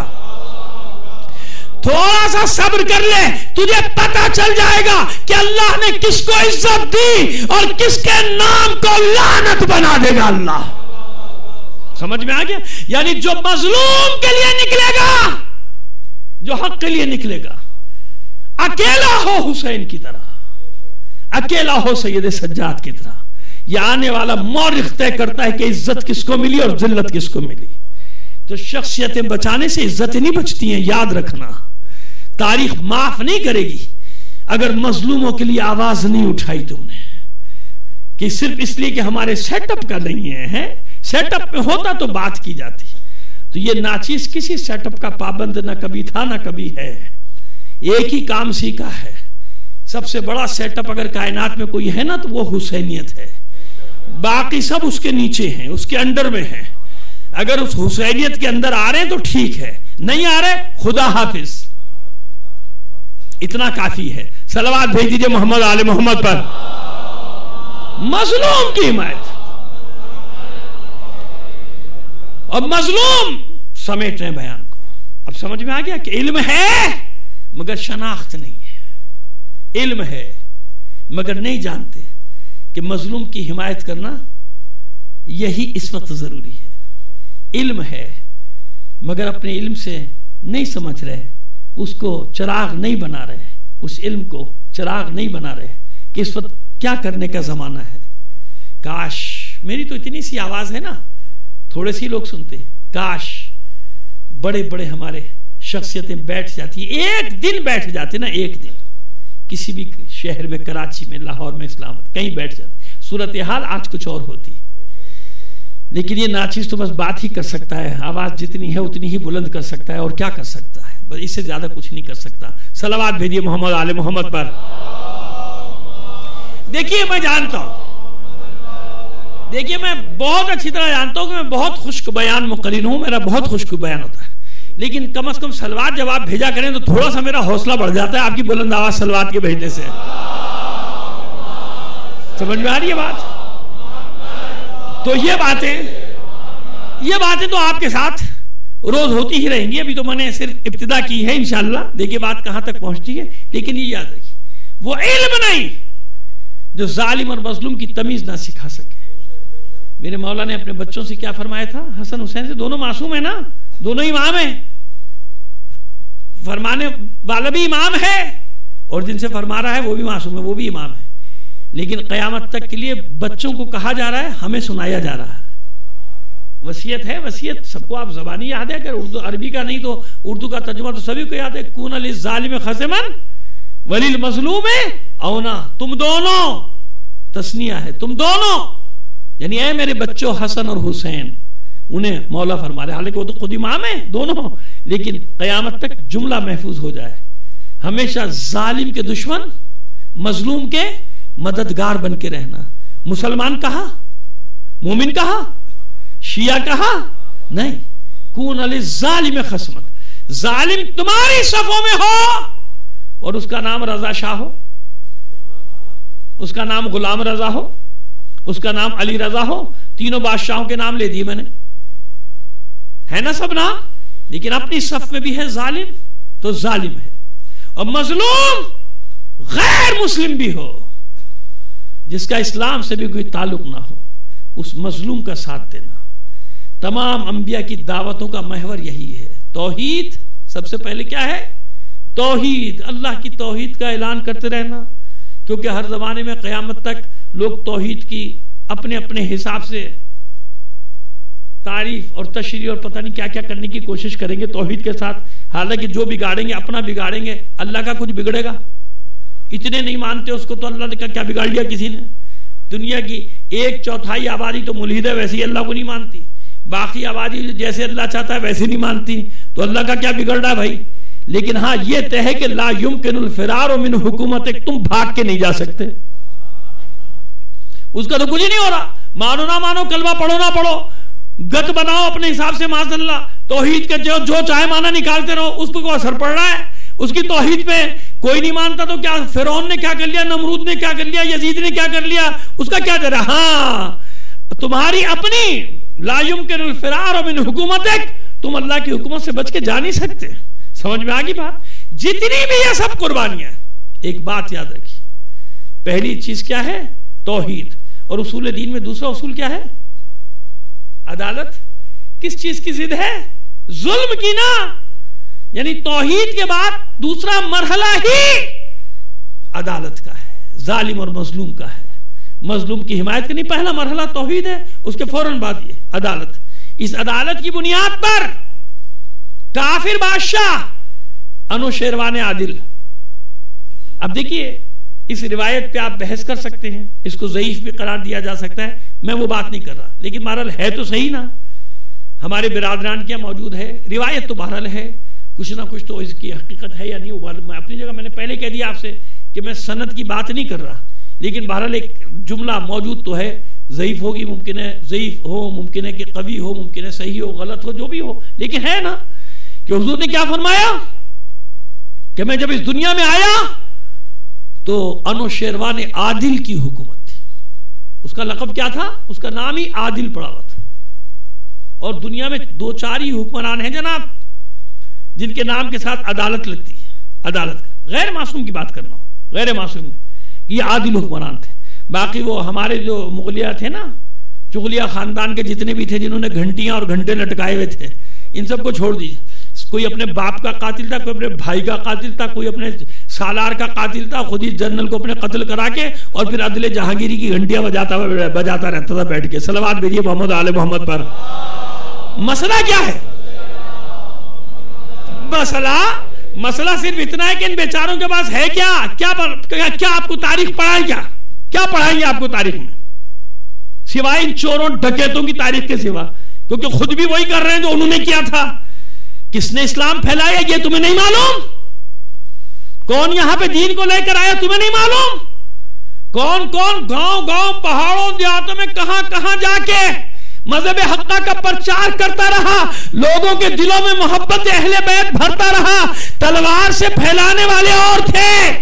थोड़ा सा सब्र कर ले, तुझे पता चल जाएगा कि अल्लाह ने किसको इज्जत दी और किसके नाम को लानत बना देगा अल्लाह। समझ में आ गया? यानी जो मजलूम के लिए निकलेगा, जो हक के लिए निकलेगा। अकेला हो हुसैन की तरह, अकेला हो सैयद सज्जाद की तरह। यह आने वाला मौरिख तय करता है कि इज्जत किसको मिली और जिल्लत किसको मिली। तो शख्सियतें बचाने से इज्जतें नहीं बचती हैं, याद रखना। तारीख माफ नहीं करेगी अगर मजलूमों के लिए आवाज नहीं उठाई तुमने, कि सिर्फ इसलिए कि हमारे सेटअप का नहीं है, सेटअप में होता तो बात की जाती। तो ये नाचीज किसी सेटअप का पाबंद ना कभी था ना कभी है, एक ही काम सीखा है। सबसे बड़ा सेटअप अगर कायनात में कोई है ना तो वो हुसैनियत है, बाकी सब उसके नीचे हैं, उसके अंडर में हैं। अगर उस हुसैनियत के अंदर आ रहे हैं तो ठीक है, नहीं आ रहे खुदा हाफिज, इतना काफी है। सलवात भेज दीजिए मोहम्मद आले मोहम्मद पर। मजलूम की हिमायत, और मजलूम समेट रहे बयान को। अब समझ में आ गया कि इल्म है मगर शनाख्त नहीं है, इल्म है मगर नहीं जानते कि मजलूम की हिमायत करना यही इस वक्त जरूरी है। इल्म है मगर अपने इल्म से नहीं समझ रहे, उसको चिराग नहीं बना रहे, उस इल्म को चिराग नहीं बना रहे कि इस वक्त क्या करने का जमाना है। काश मेरी तो इतनी सी आवाज है ना, थोड़े से लोग सुनते हैं, काश बड़े बड़े हमारे शख्सियतें बैठ जाती, एक दिन बैठ जाते ना, एक दिन किसी भी शहर में, कराची में, लाहौर में, इस्लामाबाद कहीं बैठ जाते, सूरत हाल आज कुछ और होती। लेकिन ये नाचीज तो बस बात ही कर सकता है, आवाज जितनी है उतनी ही बुलंद कर सकता है, और क्या कर सकता है, बस इससे ज्यादा कुछ नहीं कर सकता। सलावत भेजिए मोहम्मद आले मोहम्मद पर। देखिए मैं जानता हूं, देखिए मैं बहुत अच्छी तरह जानता हूं कि मैं बहुत खुश्क बयान मुकर्रिर हूं, मेरा बहुत खुश्क बयान होता है, लेकिन कम से कम सलवात जब आप भेजा करें तो थोड़ा सा मेरा हौसला बढ़ जाता है आपकी बुलंद आवाज सलवात के भेजने से। समझ में आ रही है बात? तो ये बातें तो आपके साथ रोज होती ही रहेंगी। अभी तो मैंने सिर्फ इब्तिदा की है, इंशाअल्लाह देखिए बात कहां तक पहुंचती है। लेकिन ये याद रखिए, वो इल्म नहीं जो जालिम और मजलूम की तमीज ना सिखा सके। मेरे मौला ने अपने बच्चों से क्या फरमाया था? हसन हुसैन से, दोनों मासूम है ना, दोनों इमाम है, फरमाने वाला भी इमाम है और जिनसे फरमा रहा है वो भी मासूम है, वो भी इमाम है। लेकिन कयामत तक के लिए बच्चों को कहा जा रहा है, हमें सुनाया जा रहा है। वसीयत है, वसीयत सबको आप जबानी याद है, अगर उर्दू अरबी का नहीं तो उर्दू का तर्जुमा तो सभी को याद है। कून अल जालिम खसमन वलिल मजलूम औना, तुम दोनों, तस्निया है, तुम दोनों, यानी ऐ मेरे बच्चों हसन और हुसैन, उन्हें मौला फरमा रहे, हालांकि वो तो खुद इमाम है दोनों, लेकिन कयामत तक जुमला महफूज हो जाए, हमेशा जालिम के दुश्मन, मजलूम के मददगार बन के रहना। मुसलमान कहा, मोमिन कहा, शिया कहा नहीं, कून अल जालिम खसमत, जालिम तुम्हारी सफों में हो और उसका नाम रजा शाह हो, उसका नाम गुलाम रजा हो, उसका नाम अली रजा हो, तीनों बादशाहों के नाम ले दिए मैंने, है ना सब नाम, लेकिन अपनी सफ में भी है जालिम, तो जालिम है। और मजलूम गैर मुस्लिम भी हो, जिसका इस्लाम से भी कोई ताल्लुक ना हो, उस मजलूम का साथ देना। तमाम अंबिया की दावतों का महवर यही है। तौहीद सबसे पहले क्या है? तौहीद, अल्लाह की तौहीद का ऐलान करते रहना, क्योंकि हर जमाने में कयामत तक लोग तौहीद की अपने अपने हिसाब से तारीफ और तशरीह और पता नहीं क्या क्या करने की कोशिश करेंगे तौहीद के साथ। हालांकि जो बिगाड़ेंगे अपना बिगाड़ेंगे, अल्लाह का कुछ बिगड़ेगा? इतने नहीं मानते उसको तो अल्लाह का क्या बिगाड़ लिया किसी ने? दुनिया की 1/4 आबादी तो मुल्हिद है, वैसे ही अल्लाह को नहीं मानती, बाकी आबादी जैसे अल्लाह चाहता है वैसे नहीं मानती, तो अल्लाह का क्या बिगड़ रहा है भाई? लेकिन हाँ ये तय है कि ला युमकिनुल फिरार मिन हुकूमत, तुम भाग के नहीं जा सकते, उसका तो कुछ ही नहीं हो रहा। मानो ना मानो, कलमा पढ़ो ना पढ़ो, गत बनाओ अपने हिसाब से, माज़अल्लाह तौहीद के जो चाहे माना निकालते रहो, उसको कोई असर पड़ रहा है? उसकी तौहीद पे कोई नहीं मानता तो क्या फिरौन ने क्या कर लिया, नमरूद ने क्या कर लिया, यजीद ने क्या कर लिया, उसका क्या कर रहा? हाँ तुम्हारी अपनी ला युमकिनुल फिरार मिन हुकूमतिक, तुम अल्लाह की हुकूमत से बच के जा नहीं सकते। समझ में आ गई बात? जितनी भी ये सब कुर्बानियां, एक बात याद रखिए, पहली चीज क्या है? तौहीद। और उसूल दीन में दूसरा उसूल क्या है? अदालत। किस चीज की जिद है? जुल्म की ना, यानी तौहीद के बाद दूसरा मरहला ही अदालत का है, जालिम और मजलूम का है। मजलूम की हिमायत करनी पहला मरहला तौहीद है, उसके फौरन बाद ये अदालत। इस अदालत की बुनियाद पर काफिर बादशाह अनुशेरवान आदिल। अब देखिए, इस रिवायत पे आप बहस कर सकते हैं, इसको ज़ईफ भी करार दिया जा सकता है, मैं वो बात नहीं कर रहा, लेकिन बहरहाल है तो सही ना, हमारे बिरादरान क्या मौजूद है, रिवायत तो बहरहाल है, कुछ ना कुछ तो इसकी हकीकत है या नहीं, वो अपनी जगह मैंने पहले कह दिया आपसे कि मैं सनद की बात नहीं कर रहा, लेकिन बहरहाल एक जुमला मौजूद तो है, ज़ईफ होगी, मुमकिन है ज़ईफ हो, मुमकिन है कि कवी हो, मुमकिन है सही हो, गलत हो, जो भी हो, लेकिन है ना कि हुजूर ने क्या फरमाया कि मैं जब इस दुनिया में आया तो अनुशेरवान आदिल की हुकूमत थी। उसका लक़ब क्या था? उसका नाम ही आदिल पड़ा हुआ था। और दुनिया में 2-4 ही हुक्मरान हैं जनाब जिनके नाम के साथ अदालत लगती है। अदालत का गैर मासूम की बात कर रहा हूं, गैर मासूम, ये आदिल हुक्मरान थे। बाकी वो हमारे जो मुगलिया थे ना, चुगलिया खानदान के जितने भी थे जिन्होंने घंटियां और घंटे लटकाए हुए थे, इन सबको छोड़ दीजिए। कोई अपने बाप का कातिल था, कोई अपने भाई का कातिल था, कोई अपने सालार का कातिल था, खुद ही जनरल को अपने कत्ल करा के और फिर अदले जहांगीरी की घंटियां बजाता रहता था बैठ के। सलवात भेजिए मोहम्मद आले मोहम्मद पर। मसला क्या है? मसला सिर्फ इतना है कि इन बेचारों के पास है क्या आपको तारीख पढ़ाई, क्या पढ़ाएंगे आपको तारीख में, सिवाय इन चोरों डकैतों की तारीख के सिवा, क्योंकि खुद भी वही कर रहे हैं जो उन्होंने किया था। किसने इस्लाम फैलाया ये तुम्हें नहीं मालूम? कौन यहां पे दीन को लेकर आया तुम्हें नहीं मालूम? कौन कौन गांव पहाड़ों देहातों में कहां जाके मजहब हक्का का प्रचार करता रहा, लोगों के दिलों में मोहब्बत अहले बैत भरता रहा। तलवार से फैलाने वाले और थे,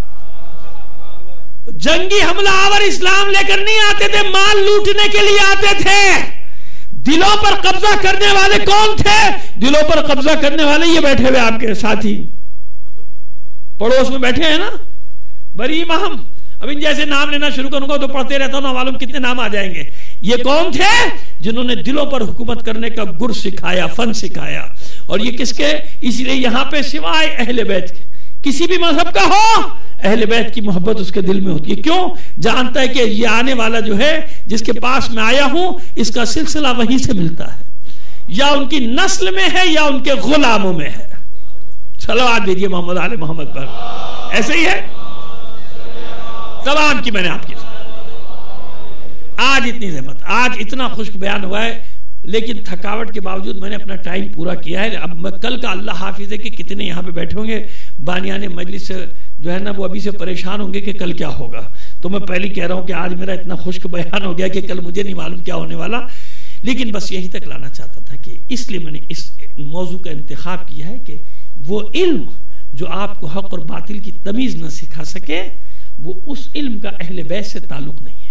जंगी हमलावर इस्लाम लेकर नहीं आते थे, माल लूटने के लिए आते थे। दिलों पर कब्जा करने वाले कौन थे? दिलों पर कब्जा करने वाले ये बैठे हुए आपके साथी पड़ोस में बैठे हैं ना, बरी इमाम। अब इन जैसे नाम लेना शुरू करूंगा तो पढ़ते रहता हूं ना, मालूम कितने नाम आ जाएंगे। ये कौन थे जिन्होंने दिलों पर हुकूमत करने का गुर सिखाया, फन सिखाया। और ये किसके? इसलिए यहां पे सिवाय अहले बैत के, किसी भी मजहब का हो, अहले बैत की मोहब्बत उसके दिल में होती है। क्यों? जानता है कि ये आने वाला जो है, जिसके पास मैं आया हूं, इसका सिलसिला वहीं से मिलता है, या उनकी नस्ल में है या उनके गुलामों में है। सलावत भेजिए मोहम्मद आले मोहम्मद पर। ऐसे ही है तमाम की मैंने आपकी। आज इतनी ज़हमत, आज इतना खुश्क बयान हुआ है, लेकिन थकावट के बावजूद मैंने अपना टाइम पूरा किया है। अब मैं कल का अल्लाह हाफिज है कि कितने यहाँ पे बैठे होंगे बानियाने मजलिस से जो है ना, वो अभी से परेशान होंगे कि कल क्या होगा। तो मैं पहले कह रहा हूँ कि आज मेरा इतना खुश्क बयान हो गया कि कल मुझे नहीं मालूम क्या होने वाला, लेकिन बस यही तक लाना चाहता था कि इसलिए मैंने इस मौजू का इंतखाब किया है कि वो इल्म जो आपको हक और बातिल की तमीज न सिखा सके, वो उस इल्म का अहले बैत से ताल्लुक नहीं है।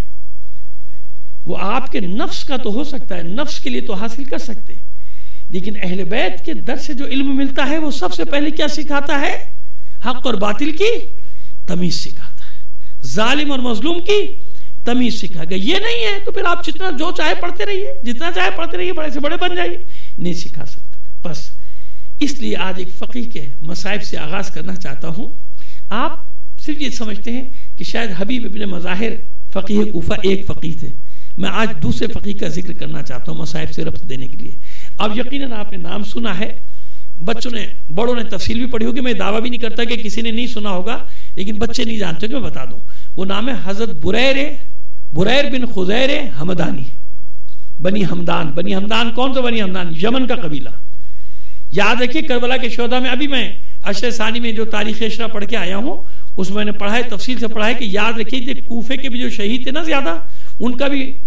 वो आपके नफ्स का तो हो सकता है, नफ्स के लिए तो हासिल कर सकते हैं, लेकिन अहले बैत के दर से जो इल्म मिलता है वो सबसे पहले क्या सिखाता है? हक और बातिल की तमीज सिखाता है, जालिम और मजलूम की तमीज सिखाएगा। ये नहीं है तो फिर आप जितना जो चाहे पढ़ते रहिए, जितना चाहे पढ़ते रहिए, बड़े से बड़े बन जाइए, नहीं सिखा सकता। बस इसलिए आज एक फकीह के मसाइब से आगाज करना चाहता हूं। आप सिर्फ ये समझते हैं कि शायद हबीब इब्न मज़ाहिर फकीह कूफा एक फकीह थे, मैं आज दूसरे फकीह का जिक्र करना चाहता हूं मसाइब से रब्त देने के लिए। अब यकीनन आपने नाम सुना है, बच्चों ने बड़ों ने तफसील भी पढ़ी होगी, मैं दावा भी नहीं करता कि किसी ने नहीं सुना होगा, लेकिन बच्चे नहीं जानते कि मैं बता दूं। वो नाम है हजरत बुरैर बिन खुजैर हमदानी, बनी हमदान। बनी हमदान कौन सा बनी हमदान? यमन का कबीला। याद रखिए करबला के शोहदा में, अभी मैं अशर सानी में जो तारीख इशरा पढ़ के आया हूं उसमें मैंने पढ़ा है, तफसील से पढ़ा है कि याद रखिए कूफे के भी जो शहीद थे ना ज्यादा, उनका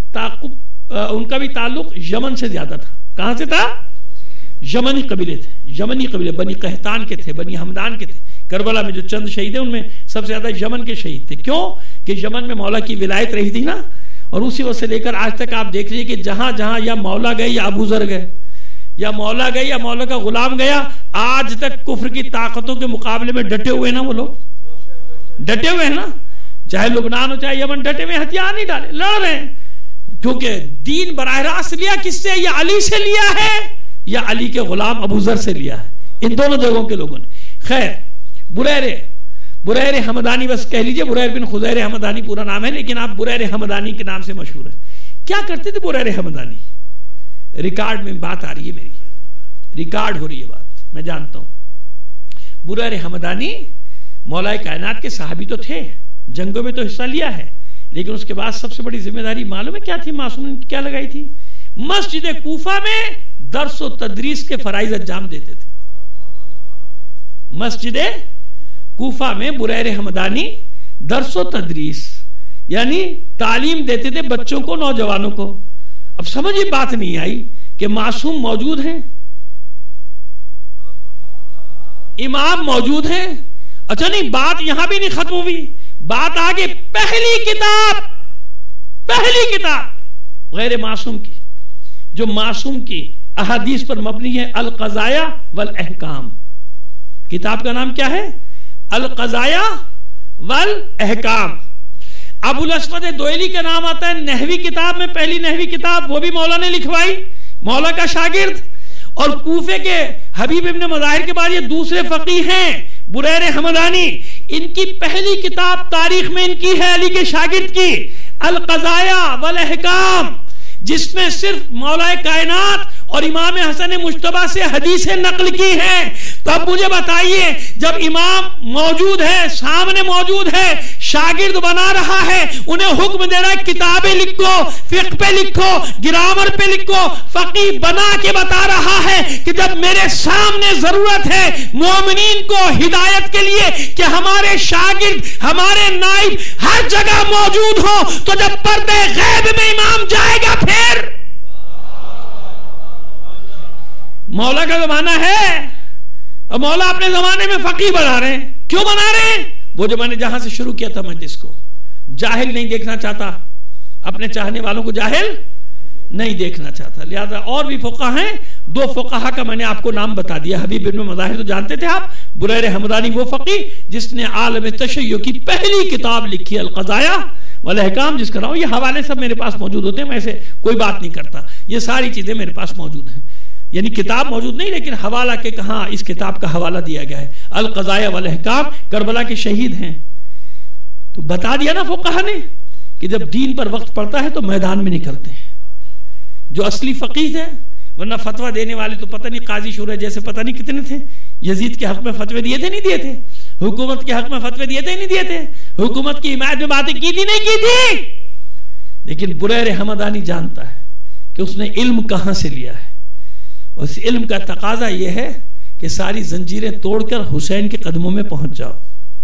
भी ताल्लुक यमन से ज्यादा था। कहां से था? यमनी कबीले थे, यमनी कबीले बनी कहतान के थे, बनी हमदान के थे। करबला में जो चंद शहीद है उनमें सबसे ज्यादा यमन के शहीद थे। क्यों? कि यमन में मौला की विलायत रही थी ना, और उसी वक्त से लेकर आज तक आप देख लीजिए कि जहां जहां या मौला गए या अबू जर गए, या मौला गए या मौला का गुलाम गया, आज तक कुफ्र की ताकतों के मुकाबले में डटे हुए ना, वो लोग डटे हुए हैं ना, चाहे लुबनान हो चाहे यमन, डटे हुए, हथियार नहीं डाले, लड़ रहे हैं। क्योंकि दीन बराह रास्त लिया किससे? या अली से लिया है, या अली के गुलाम अबू जर से लिया है। इन दोनों जगहों के लोगों ने। खैर, बुरैर हमदानी, बस कह लीजिए बुरैर बिन खुदैर हमदानी पूरा नाम है, लेकिन आप बुरैर हमदानी के नाम से मशहूर है। क्या करते थे बुरैर हमदानी? रिकॉर्ड में बात आ रही है, मेरी रिकॉर्ड हो रही है बात, मैं जानता हूं। बुरैर हमदानी मौलाए कायनात के सहाबी तो थे, जंगों में तो हिस्सा लिया है, लेकिन उसके बाद सबसे बड़ी जिम्मेदारी मालूम है क्या थी? मासूम ने क्या लगाई थी? मस्जिद कूफा में दर्स व तदरीस के फराइज अंजाम देते थे। मस्जिद कूफा में बुरैर हमदानी दर्स व तदरीस यानी तालीम देते थे बच्चों को, नौजवानों को। अब समझ ही बात नहीं आई कि मासूम मौजूद हैं, इमाम मौजूद हैं। अच्छा नहीं, बात यहां भी नहीं खत्म हुई, बात आगे पहली किताब गैर मासूम की, जो मासूम की अहादीस पर मबनी है, अल क़ज़ाया वल अहकाम। किताब का नाम क्या है? अल क़ज़ाया वल अहकाम। अबुल अस्वद दोयली का नाम आता है नहवी किताब में, पहली नहवी किताब वो भी मौला ने लिखवाई, मौला का शागिर्द। और कूफे के हबीब इब्न मज़ाहिर के बाद ये दूसरे फकीह हैं बुरैर हमदानी। इनकी पहली किताब तारीख में इनकी है, अली के शागिर्द की, अल क़ज़ाया वल अहकाम, जिसमें सिर्फ मौलाए कायनात और इमाम हसन मुश्तबा से हदीसें नकल की हैं। तो अब मुझे बताइए, जब इमाम मौजूद है, सामने मौजूद है, शागिर्द बना रहा है, उन्हें हुक्म दे रहा है किताबें लिखो, फिक्र पे लिखो, ग्रामर पे लिखो, फकीह बना के बता रहा है कि जब मेरे सामने जरूरत है मोमिनीन को हिदायत के लिए कि हमारे शागिर्द, हमारे नाइब हर जगह मौजूद हो, तो जब पर्दे गैब में इमाम जाएगा फिर मौला का जमाना है, और मौला अपने जमाने में फकीह बना रहे हैं। क्यों बना रहे हैं? वो जो मैंने जहां से शुरू किया था मजलिस को, जाहिल नहीं देखना चाहता, अपने चाहने वालों को जाहिल नहीं देखना चाहता। लिहाजा और भी फुक़हा हैं, दो फुक़हा का मैंने आपको नाम बता दिया। हबीब इब्न मज़ाहिर तो जानते थे आप, बुरैर हमदानी वो फकीह जिसने आलम तशय्यो की पहली किताब लिखी, अल क़ज़ाया वल अहकाम, जिसका नाम, ये हवाले सब मेरे पास मौजूद होते हैं, मैं ऐसे कोई बात नहीं करता, ये सारी चीजें मेरे पास मौजूद हैं। यानी किताब मौजूद नहीं, लेकिन हवाला के कहा इस किताब का हवाला दिया गया है, अल क़ज़ाया वल अहकाम, करबला के शहीद हैं। तो बता दिया ना फुक़हा ने कि जब दीन पर वक्त पड़ता है तो मैदान में निकलते हैं जो असली फकीह है, वरना फतवा देने वाले तो पता नहीं काजी शुरा जैसे पता नहीं कितने थे। यजीद के हक में फतवे दिए थे, नहीं दिए थे? हुकूमत के हक में फतवे दिए थे, नहीं दिए थे? हुकूमत की हिमायत में बातें की थी, नहीं की थी? लेकिन बुरैर हमदानी जानता है कि उसने इल्म कहां से लिया है। उस इल्म का तकाजा यह है कि सारी जंजीरें तोड़कर हुसैन के कदमों में पहुंच जाओ।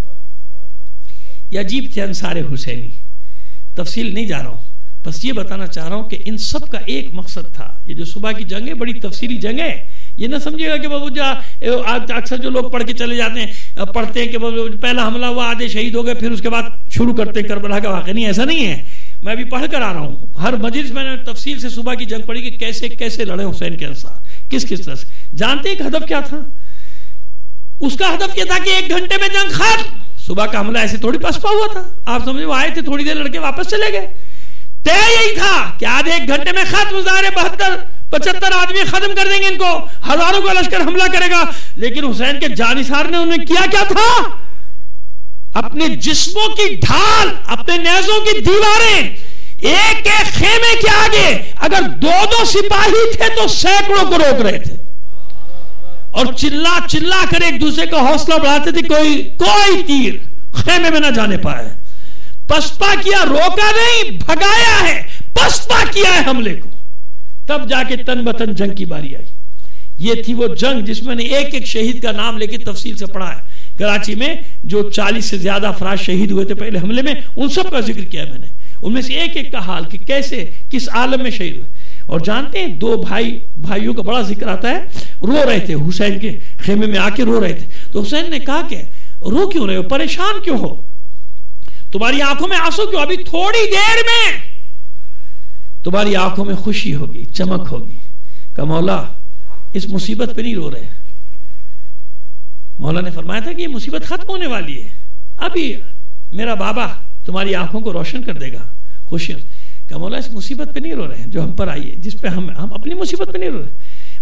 ये अजीब थे अंसारे हुसैनी, तफसील नहीं जा रहा हूं, बस ये बताना चाह रहा हूं कि इन सब का एक मकसद था। ये जो सुबह की जंग है बड़ी तफसीली जंग है, ये ना समझिएगा कि बाबू अक्सर जो लोग पढ़ के चले जाते हैं, पढ़ते हैं कि पहला हमला हुआ, आधे शहीद हो गए, फिर उसके बाद शुरू करते हैं करबला का वाक़या। नहीं, ऐसा नहीं है। मैं भी पढ़ कर आ रहा हूं, हर मजलिस मैंने तफसील से सुबह की जंग पढ़ी कि कैसे कैसे लड़े हुसैन के अंसार, किस किस तरह से। जानते एक हदफ क्या था? उसका हदफ यह था कि 1 घंटे में जंग खत्म। सुबह का हमला ऐसे थोड़ी पसपा हुआ था, आप समझे, वो आए थे, थोड़ी देर लड़के वापस चले गए। तय यही था कि आधे 1 घंटे में खत्म, 72-75 आदमी खत्म कर देंगे इनको, हजारों का लश्कर हमला करेगा। लेकिन हुसैन के जानिसार ने उन्हें किया क्या था? अपने जिस्मों की ढाल, अपने नेज़ों की दीवारें, एक एक खेमे के आगे अगर 2-2 सिपाही थे तो सैकड़ों को रोक रहे थे, और चिल्ला चिल्ला कर एक दूसरे का हौसला बढ़ाते थे, कोई तीर खेमे में ना जाने पाए। पसपा किया, रोका नहीं, भगाया है, पसपा किया है हमले को। तब जाके तन बतन जंग की बारी आई। ये थी वो जंग जिसमें ने एक एक शहीद का नाम लेके तफसील से पढ़ा है। कराची में जो 40 से ज्यादा अफराद शहीद हुए थे पहले हमले में, उन सब का जिक्र किया मैंने। उनमें से एक एक का हाल कि कैसे किस आलम में शहीद हुए। और जानते हैं, 2 भाइयों का बड़ा जिक्र आता है, रो रहे थे हुसैन के खेमे में आके रो रहे थे। तो हुसैन ने कहा कि रो क्यों रहे हो, परेशान क्यों हो, तुम्हारी आंखों में आंसू क्यों? अभी थोड़ी देर में तुम्हारी आंखों में खुशी होगी, चमक होगी। कहा मौला इस मुसीबत पे नहीं रो रहे। मौला ने फरमाया था कि ये मुसीबत खत्म होने वाली है, अभी मेरा बाबा तुम्हारी आंखों को रोशन कर देगा, खुशी। कहा मौला इस मुसीबत पे नहीं रो रहे हैं जो हम पर आई है, जिस पे हम अपनी मुसीबत पे नहीं रो रहे।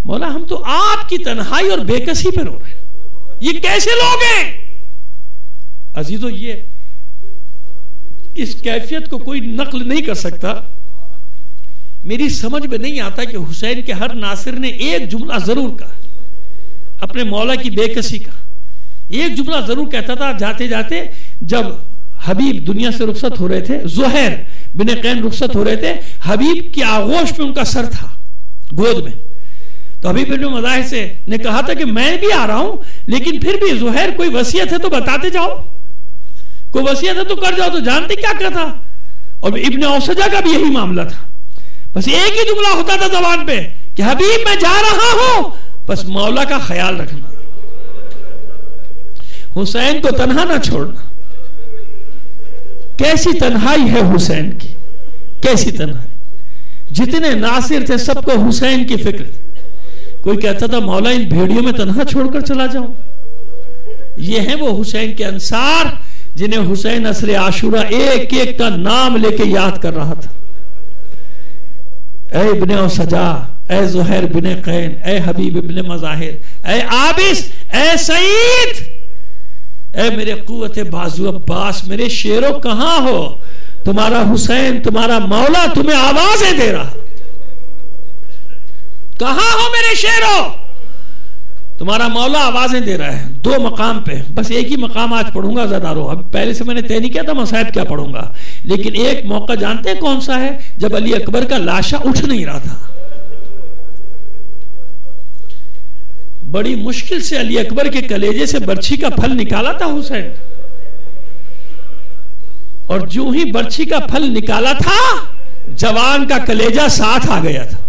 मौला हम तो आपकी तन्हाई और बेकसी पे रो रहे हैं, ये कैसे लोग हैं? अजीजों, ये इस कैफियत को कोई नकल नहीं कर सकता। मेरी समझ में नहीं आता कि हुसैन के हर नासिर ने एक जुमला जरूर कहा अपने मौला की बेकसी का। एक जुमला जरूर कहता था जाते जाते, जब हबीब दुनिया से रुखसत हो रहे थे, ज़ुहैर बिन कैन रुखसत हो रहे थे, हबीब की आगोश पे उनका सर था गोद में, तो हबीब बिन मज़ाहिर से ने कहा था कि मैं भी आ रहा हूं, लेकिन फिर भी ज़ुहैर कोई वसीयत है तो बताते जाओ, कोई वसीयत है तो कर जाओ। तो जानते क्या था? और इब्न औसजा का भी यही मामला था। बस एक ही जुमला होता था जबान पे कि हबीब मैं जा रहा हूं, बस मौला का ख्याल रखना, हुसैन को तन्हा ना छोड़ना। कैसी तन्हाई है हुसैन की, कैसी तन्हाई! जितने नासिर थे सबको हुसैन की फिक्र थी। कोई कहता था मौला इन भेड़ियों में तन्हा छोड़कर चला जाऊं। ये हैं वो हुसैन के अंसार जिन्हें हुसैन असरे आशुरा एक एक का नाम लेके याद कर रहा था। ए इब्ने औसजा, ए ज़ुहैर बिन कैन, ए हबीब इब्ने मज़ाहिर, ए आबिस, ए सईद, ए मेरे कुव्वत बाजू अब्बास, मेरे शेरों कहां हो? तुम्हारा हुसैन, तुम्हारा मौला तुम्हें आवाजें दे रहा। कहां हो मेरे शेरों? तुम्हारा मौला आवाजें दे रहा है। दो मकाम पे, बस एक ही मकाम आज पढ़ूंगा ज़दारो। अब पहले से मैंने तय नहीं किया था मसाइब क्या पढ़ूंगा, लेकिन एक मौका जानते हैं कौन सा है? जब अली अकबर का लाशा उठ नहीं रहा था। बड़ी मुश्किल से अली अकबर के कलेजे से बर्छी का फल निकाला था हुसैन, और जो ही बर्छी का फल निकाला था, जवान का कलेजा साथ आ गया था।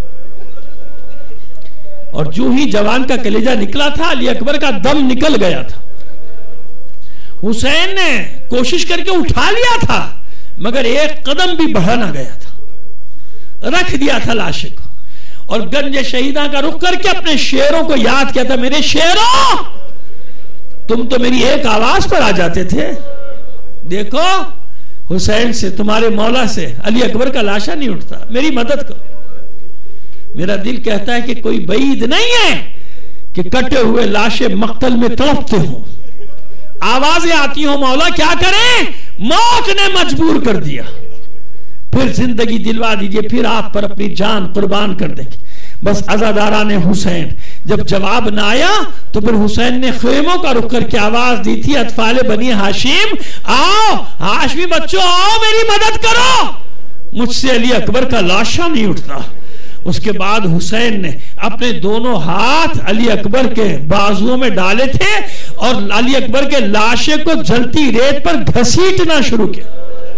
और जो ही जवान का कलेजा निकला था, अली अकबर का दम निकल गया था। हुसैन ने कोशिश करके उठा लिया था, मगर एक कदम भी बढ़ा ना गया था, रख दिया था लाशे को, और गंज शहीदा का रुख करके अपने शेरों को याद किया था। मेरे शेरों, तुम तो मेरी एक आवाज पर आ जाते थे। देखो, हुसैन से, तुम्हारे मौला से अली अकबर का लाशा नहीं उठता, मेरी मदद करो। मेरा दिल कहता है कि कोई बईद नहीं है कि कटे हुए लाशे मक्तल में तड़पते हो, आवाजें आती हो, मौला क्या करें, मौत ने मजबूर कर दिया, फिर जिंदगी दिलवा दीजिए, फिर आप पर अपनी जान कुर्बान कर देंगे। बस अज़ादारा ने हुसैन जब जवाब ना आया, तो फिर हुसैन ने खेमों का रुख करके आवाज दी थी, अतफाले बनी हाशिम, आओ हाशमी बच्चों, आओ मेरी मदद करो, मुझसे अली अकबर का लाशा नहीं उठता। उसके बाद हुसैन ने अपने दोनों हाथ अली अकबर के बाजुओं में डाले थे और अली अकबर के लाशे को जलती रेत पर घसीटना शुरू किया।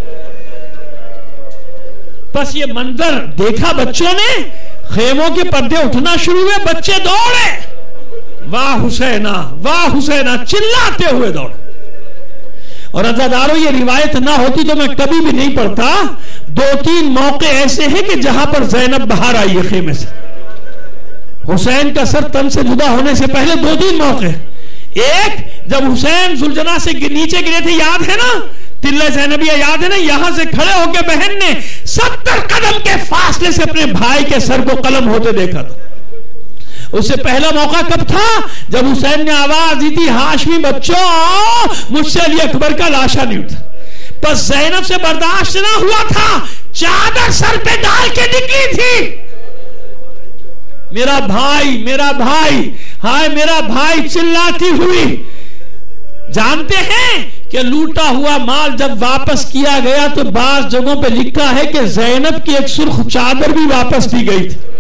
बस ये मंजर देखा बच्चों ने, खेमों के पर्दे उठना शुरू हुए, बच्चे दौड़े, वाह हुसैना, वाह हुसैना चिल्लाते हुए दौड़े। और अज़ादारों, ये रिवायत ना होती तो मैं कभी भी नहीं पढ़ता। 2-3 मौके ऐसे हैं कि जहां पर ज़ैनब बाहर आई है खेमे से। हुसैन का सर तन से जुदा होने से पहले 2-3 मौके। एक, जब हुसैन जुलजना से नीचे गिरे थे, याद है ना, तिल्ले ज़ैनबिया याद है ना, यहां से खड़े होकर बहन ने 70 कदम के फासले से अपने भाई के सर को कलम होते देखा था। उससे पहला मौका कब था? जब हुसैन ने आवाज दी थी, हाशमी बच्चों, मुझसे अली अकबर का लाशा नहीं उठा। बस ज़ैनब से बर्दाश्त ना हुआ था, चादर सर पे डाल के निकली थी। मेरा भाई, मेरा भाई, हाय मेरा भाई चिल्लाती हुई। जानते हैं कि लूटा हुआ माल जब वापस किया गया तो बाज़ जगहों पे लिखा है कि ज़ैनब की एक सुर्ख चादर भी वापस दी गई थी।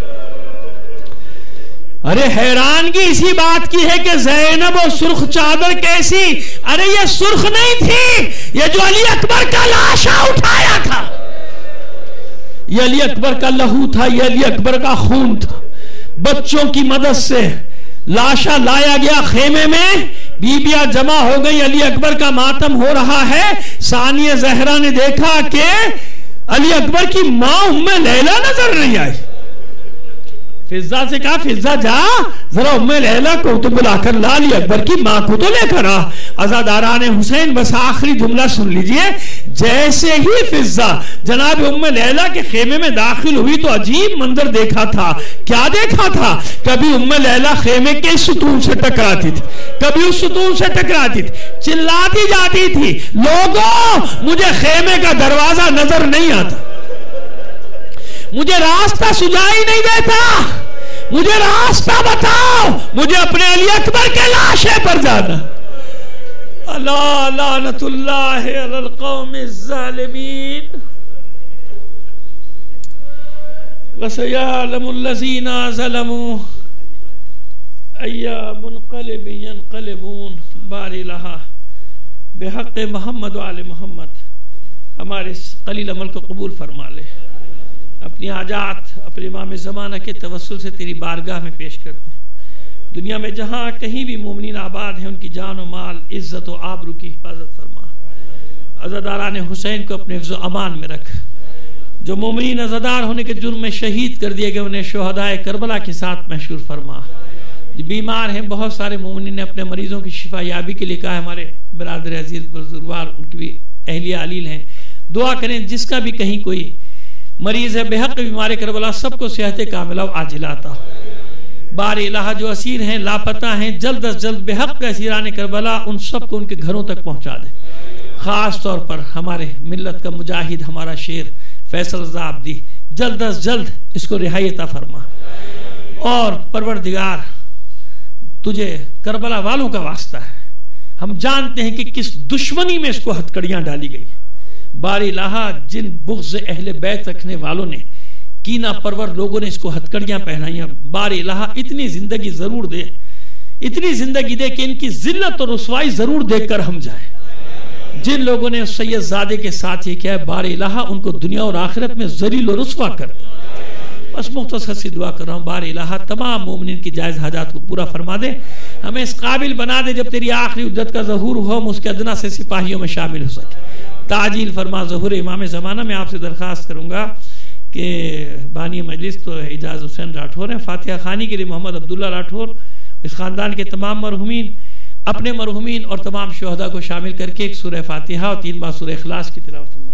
अरे हैरानगी इसी बात की है कि ज़ैनब और सुर्ख चादर कैसी? अरे ये सुर्ख नहीं थी, ये जो अली अकबर का लाशा उठाया था, ये अली अकबर का लहू था, ये अली अकबर का खून था। बच्चों की मदद से लाशा लाया गया खेमे में, बीबियां जमा हो गई, अली अकबर का मातम हो रहा है। सानिया ज़हरा ने देखा कि अली अकबर की मां उम्मे लैला नजर नहीं आई। फिजा से कहा, फिजा जा जरा उम्मे लैला को तो बुलाकर लाली अकबर की मां को तो लेकर आ। अज़ादारान हुसैन बस आखिरी जुमला सुन लीजिए। जैसे ही फिजा जनाब उम्मे लैला के खेमे में दाखिल हुई तो अजीब मंजर देखा था। क्या देखा था? कभी उम्मे लैला खेमे के सुतून से टकराती थी, कभी उस सुतून से टकराती थी, चिल्लाती जाती थी, लोगों मुझे खेमे का दरवाजा नजर नहीं आता, मुझे रास्ता सुझाई नहीं देता, मुझे रास्ता बताओ, मुझे अपने अली अकबर के लाशे पर जाना। अल्लाह लानतुल्लाह अलल कौमिज़ ज़ालिमीन वसयअलमुल लज़ीना ज़लमू अय्या मुनक़लिबिन यनक़लिबून बारिलहा बिहक़्क़ि मोहम्मद व आले मोहम्मद। हमारे कलील अमल को कबूल फरमा ले। अपनी हाजात अपने इमाम ज़माना के तवस्सुल से तेरी बारगाह में पेश करते हैं। दुनिया में जहाँ कहीं भी मोमिनीन आबाद हैं उनकी जान व माल, इज्जत व आबरू की हिफाजत फरमा। अज़ादारान हुसैन को अपने हिफ्ज़ व अमान में रख। जो मोमिनीन अज़ादार होने के जुर्म में शहीद कर दिए गए उन्हें शुहदाए करबला के साथ महशूर फरमा। जो बीमार हैं बहुत सारे मोमिनीन ने अपने मरीजों की शिफा याबी के लिए कहा है। हमारे बिरादर अजीज बुजुर्गवार उनकी भी अहलिया अलील हैं, दुआ करें जिसका भी कहीं कोई मरीज है बेहक बीमार करबला सबको सेहत कामिला आजिला अता। बार इलाहा जो असीर हैं लापता हैं जल्द अज जल्द बेहक असीरान करबला उन सबको उनके घरों तक पहुंचा दे। खास तौर पर हमारे मिल्लत का मुजाहिद हमारा शेर फैसल ज़ाब्दी जल्द अज जल्द इसको रिहाई अता फरमा। और परवरदिगार तुझे करबला वालों का वास्ता है, हम जानते हैं कि किस दुश्मनी में इसको हथकड़ियां डाली गई। बारी लाहा जिन बुग़्ज़ अहले बैत रखने वालों ने कीना परवर लोगों ने इसको हथकड़ियां पहनाई। बारी लाहा इतनी जिंदगी जरूर दे, इतनी जिंदगी दे कि इनकी जिल्लत और रुसवाई जरूर देखकर हम जाए। जिन लोगों ने सैयद ज़ादे के साथ ये किया है बारी लाहा उनको दुनिया और आखिरत में ज़लील और रुसवा कर। बस मुख्तसर सी दुआ कर रहा हूँ बार इलाहा तमाम मोमिनीन की जायज़ हाजात को पूरा फरमा दे। हमें इस काबिल बना दे जब तेरी आखिरी उद्दत का ज़हूर हो हम उसके अदना से सिपाहियों में शामिल हो सके। ताजील फरमा ज़हूर इमाम ज़माना में आपसे दरख्वास्त करूँगा कि बानी मजलिस तो एजाज हुसैन राठौर हैं, फातिहा खानी के लिए मोहम्मद अब्दुल्ला राठौर, इस ख़ानदान के तमाम मरहुमीन अपने मरहुमीन और तमाम शुहदा को शामिल करके एक सूरह फातिहा और 3 बार सूरह इखलास की तिलावत।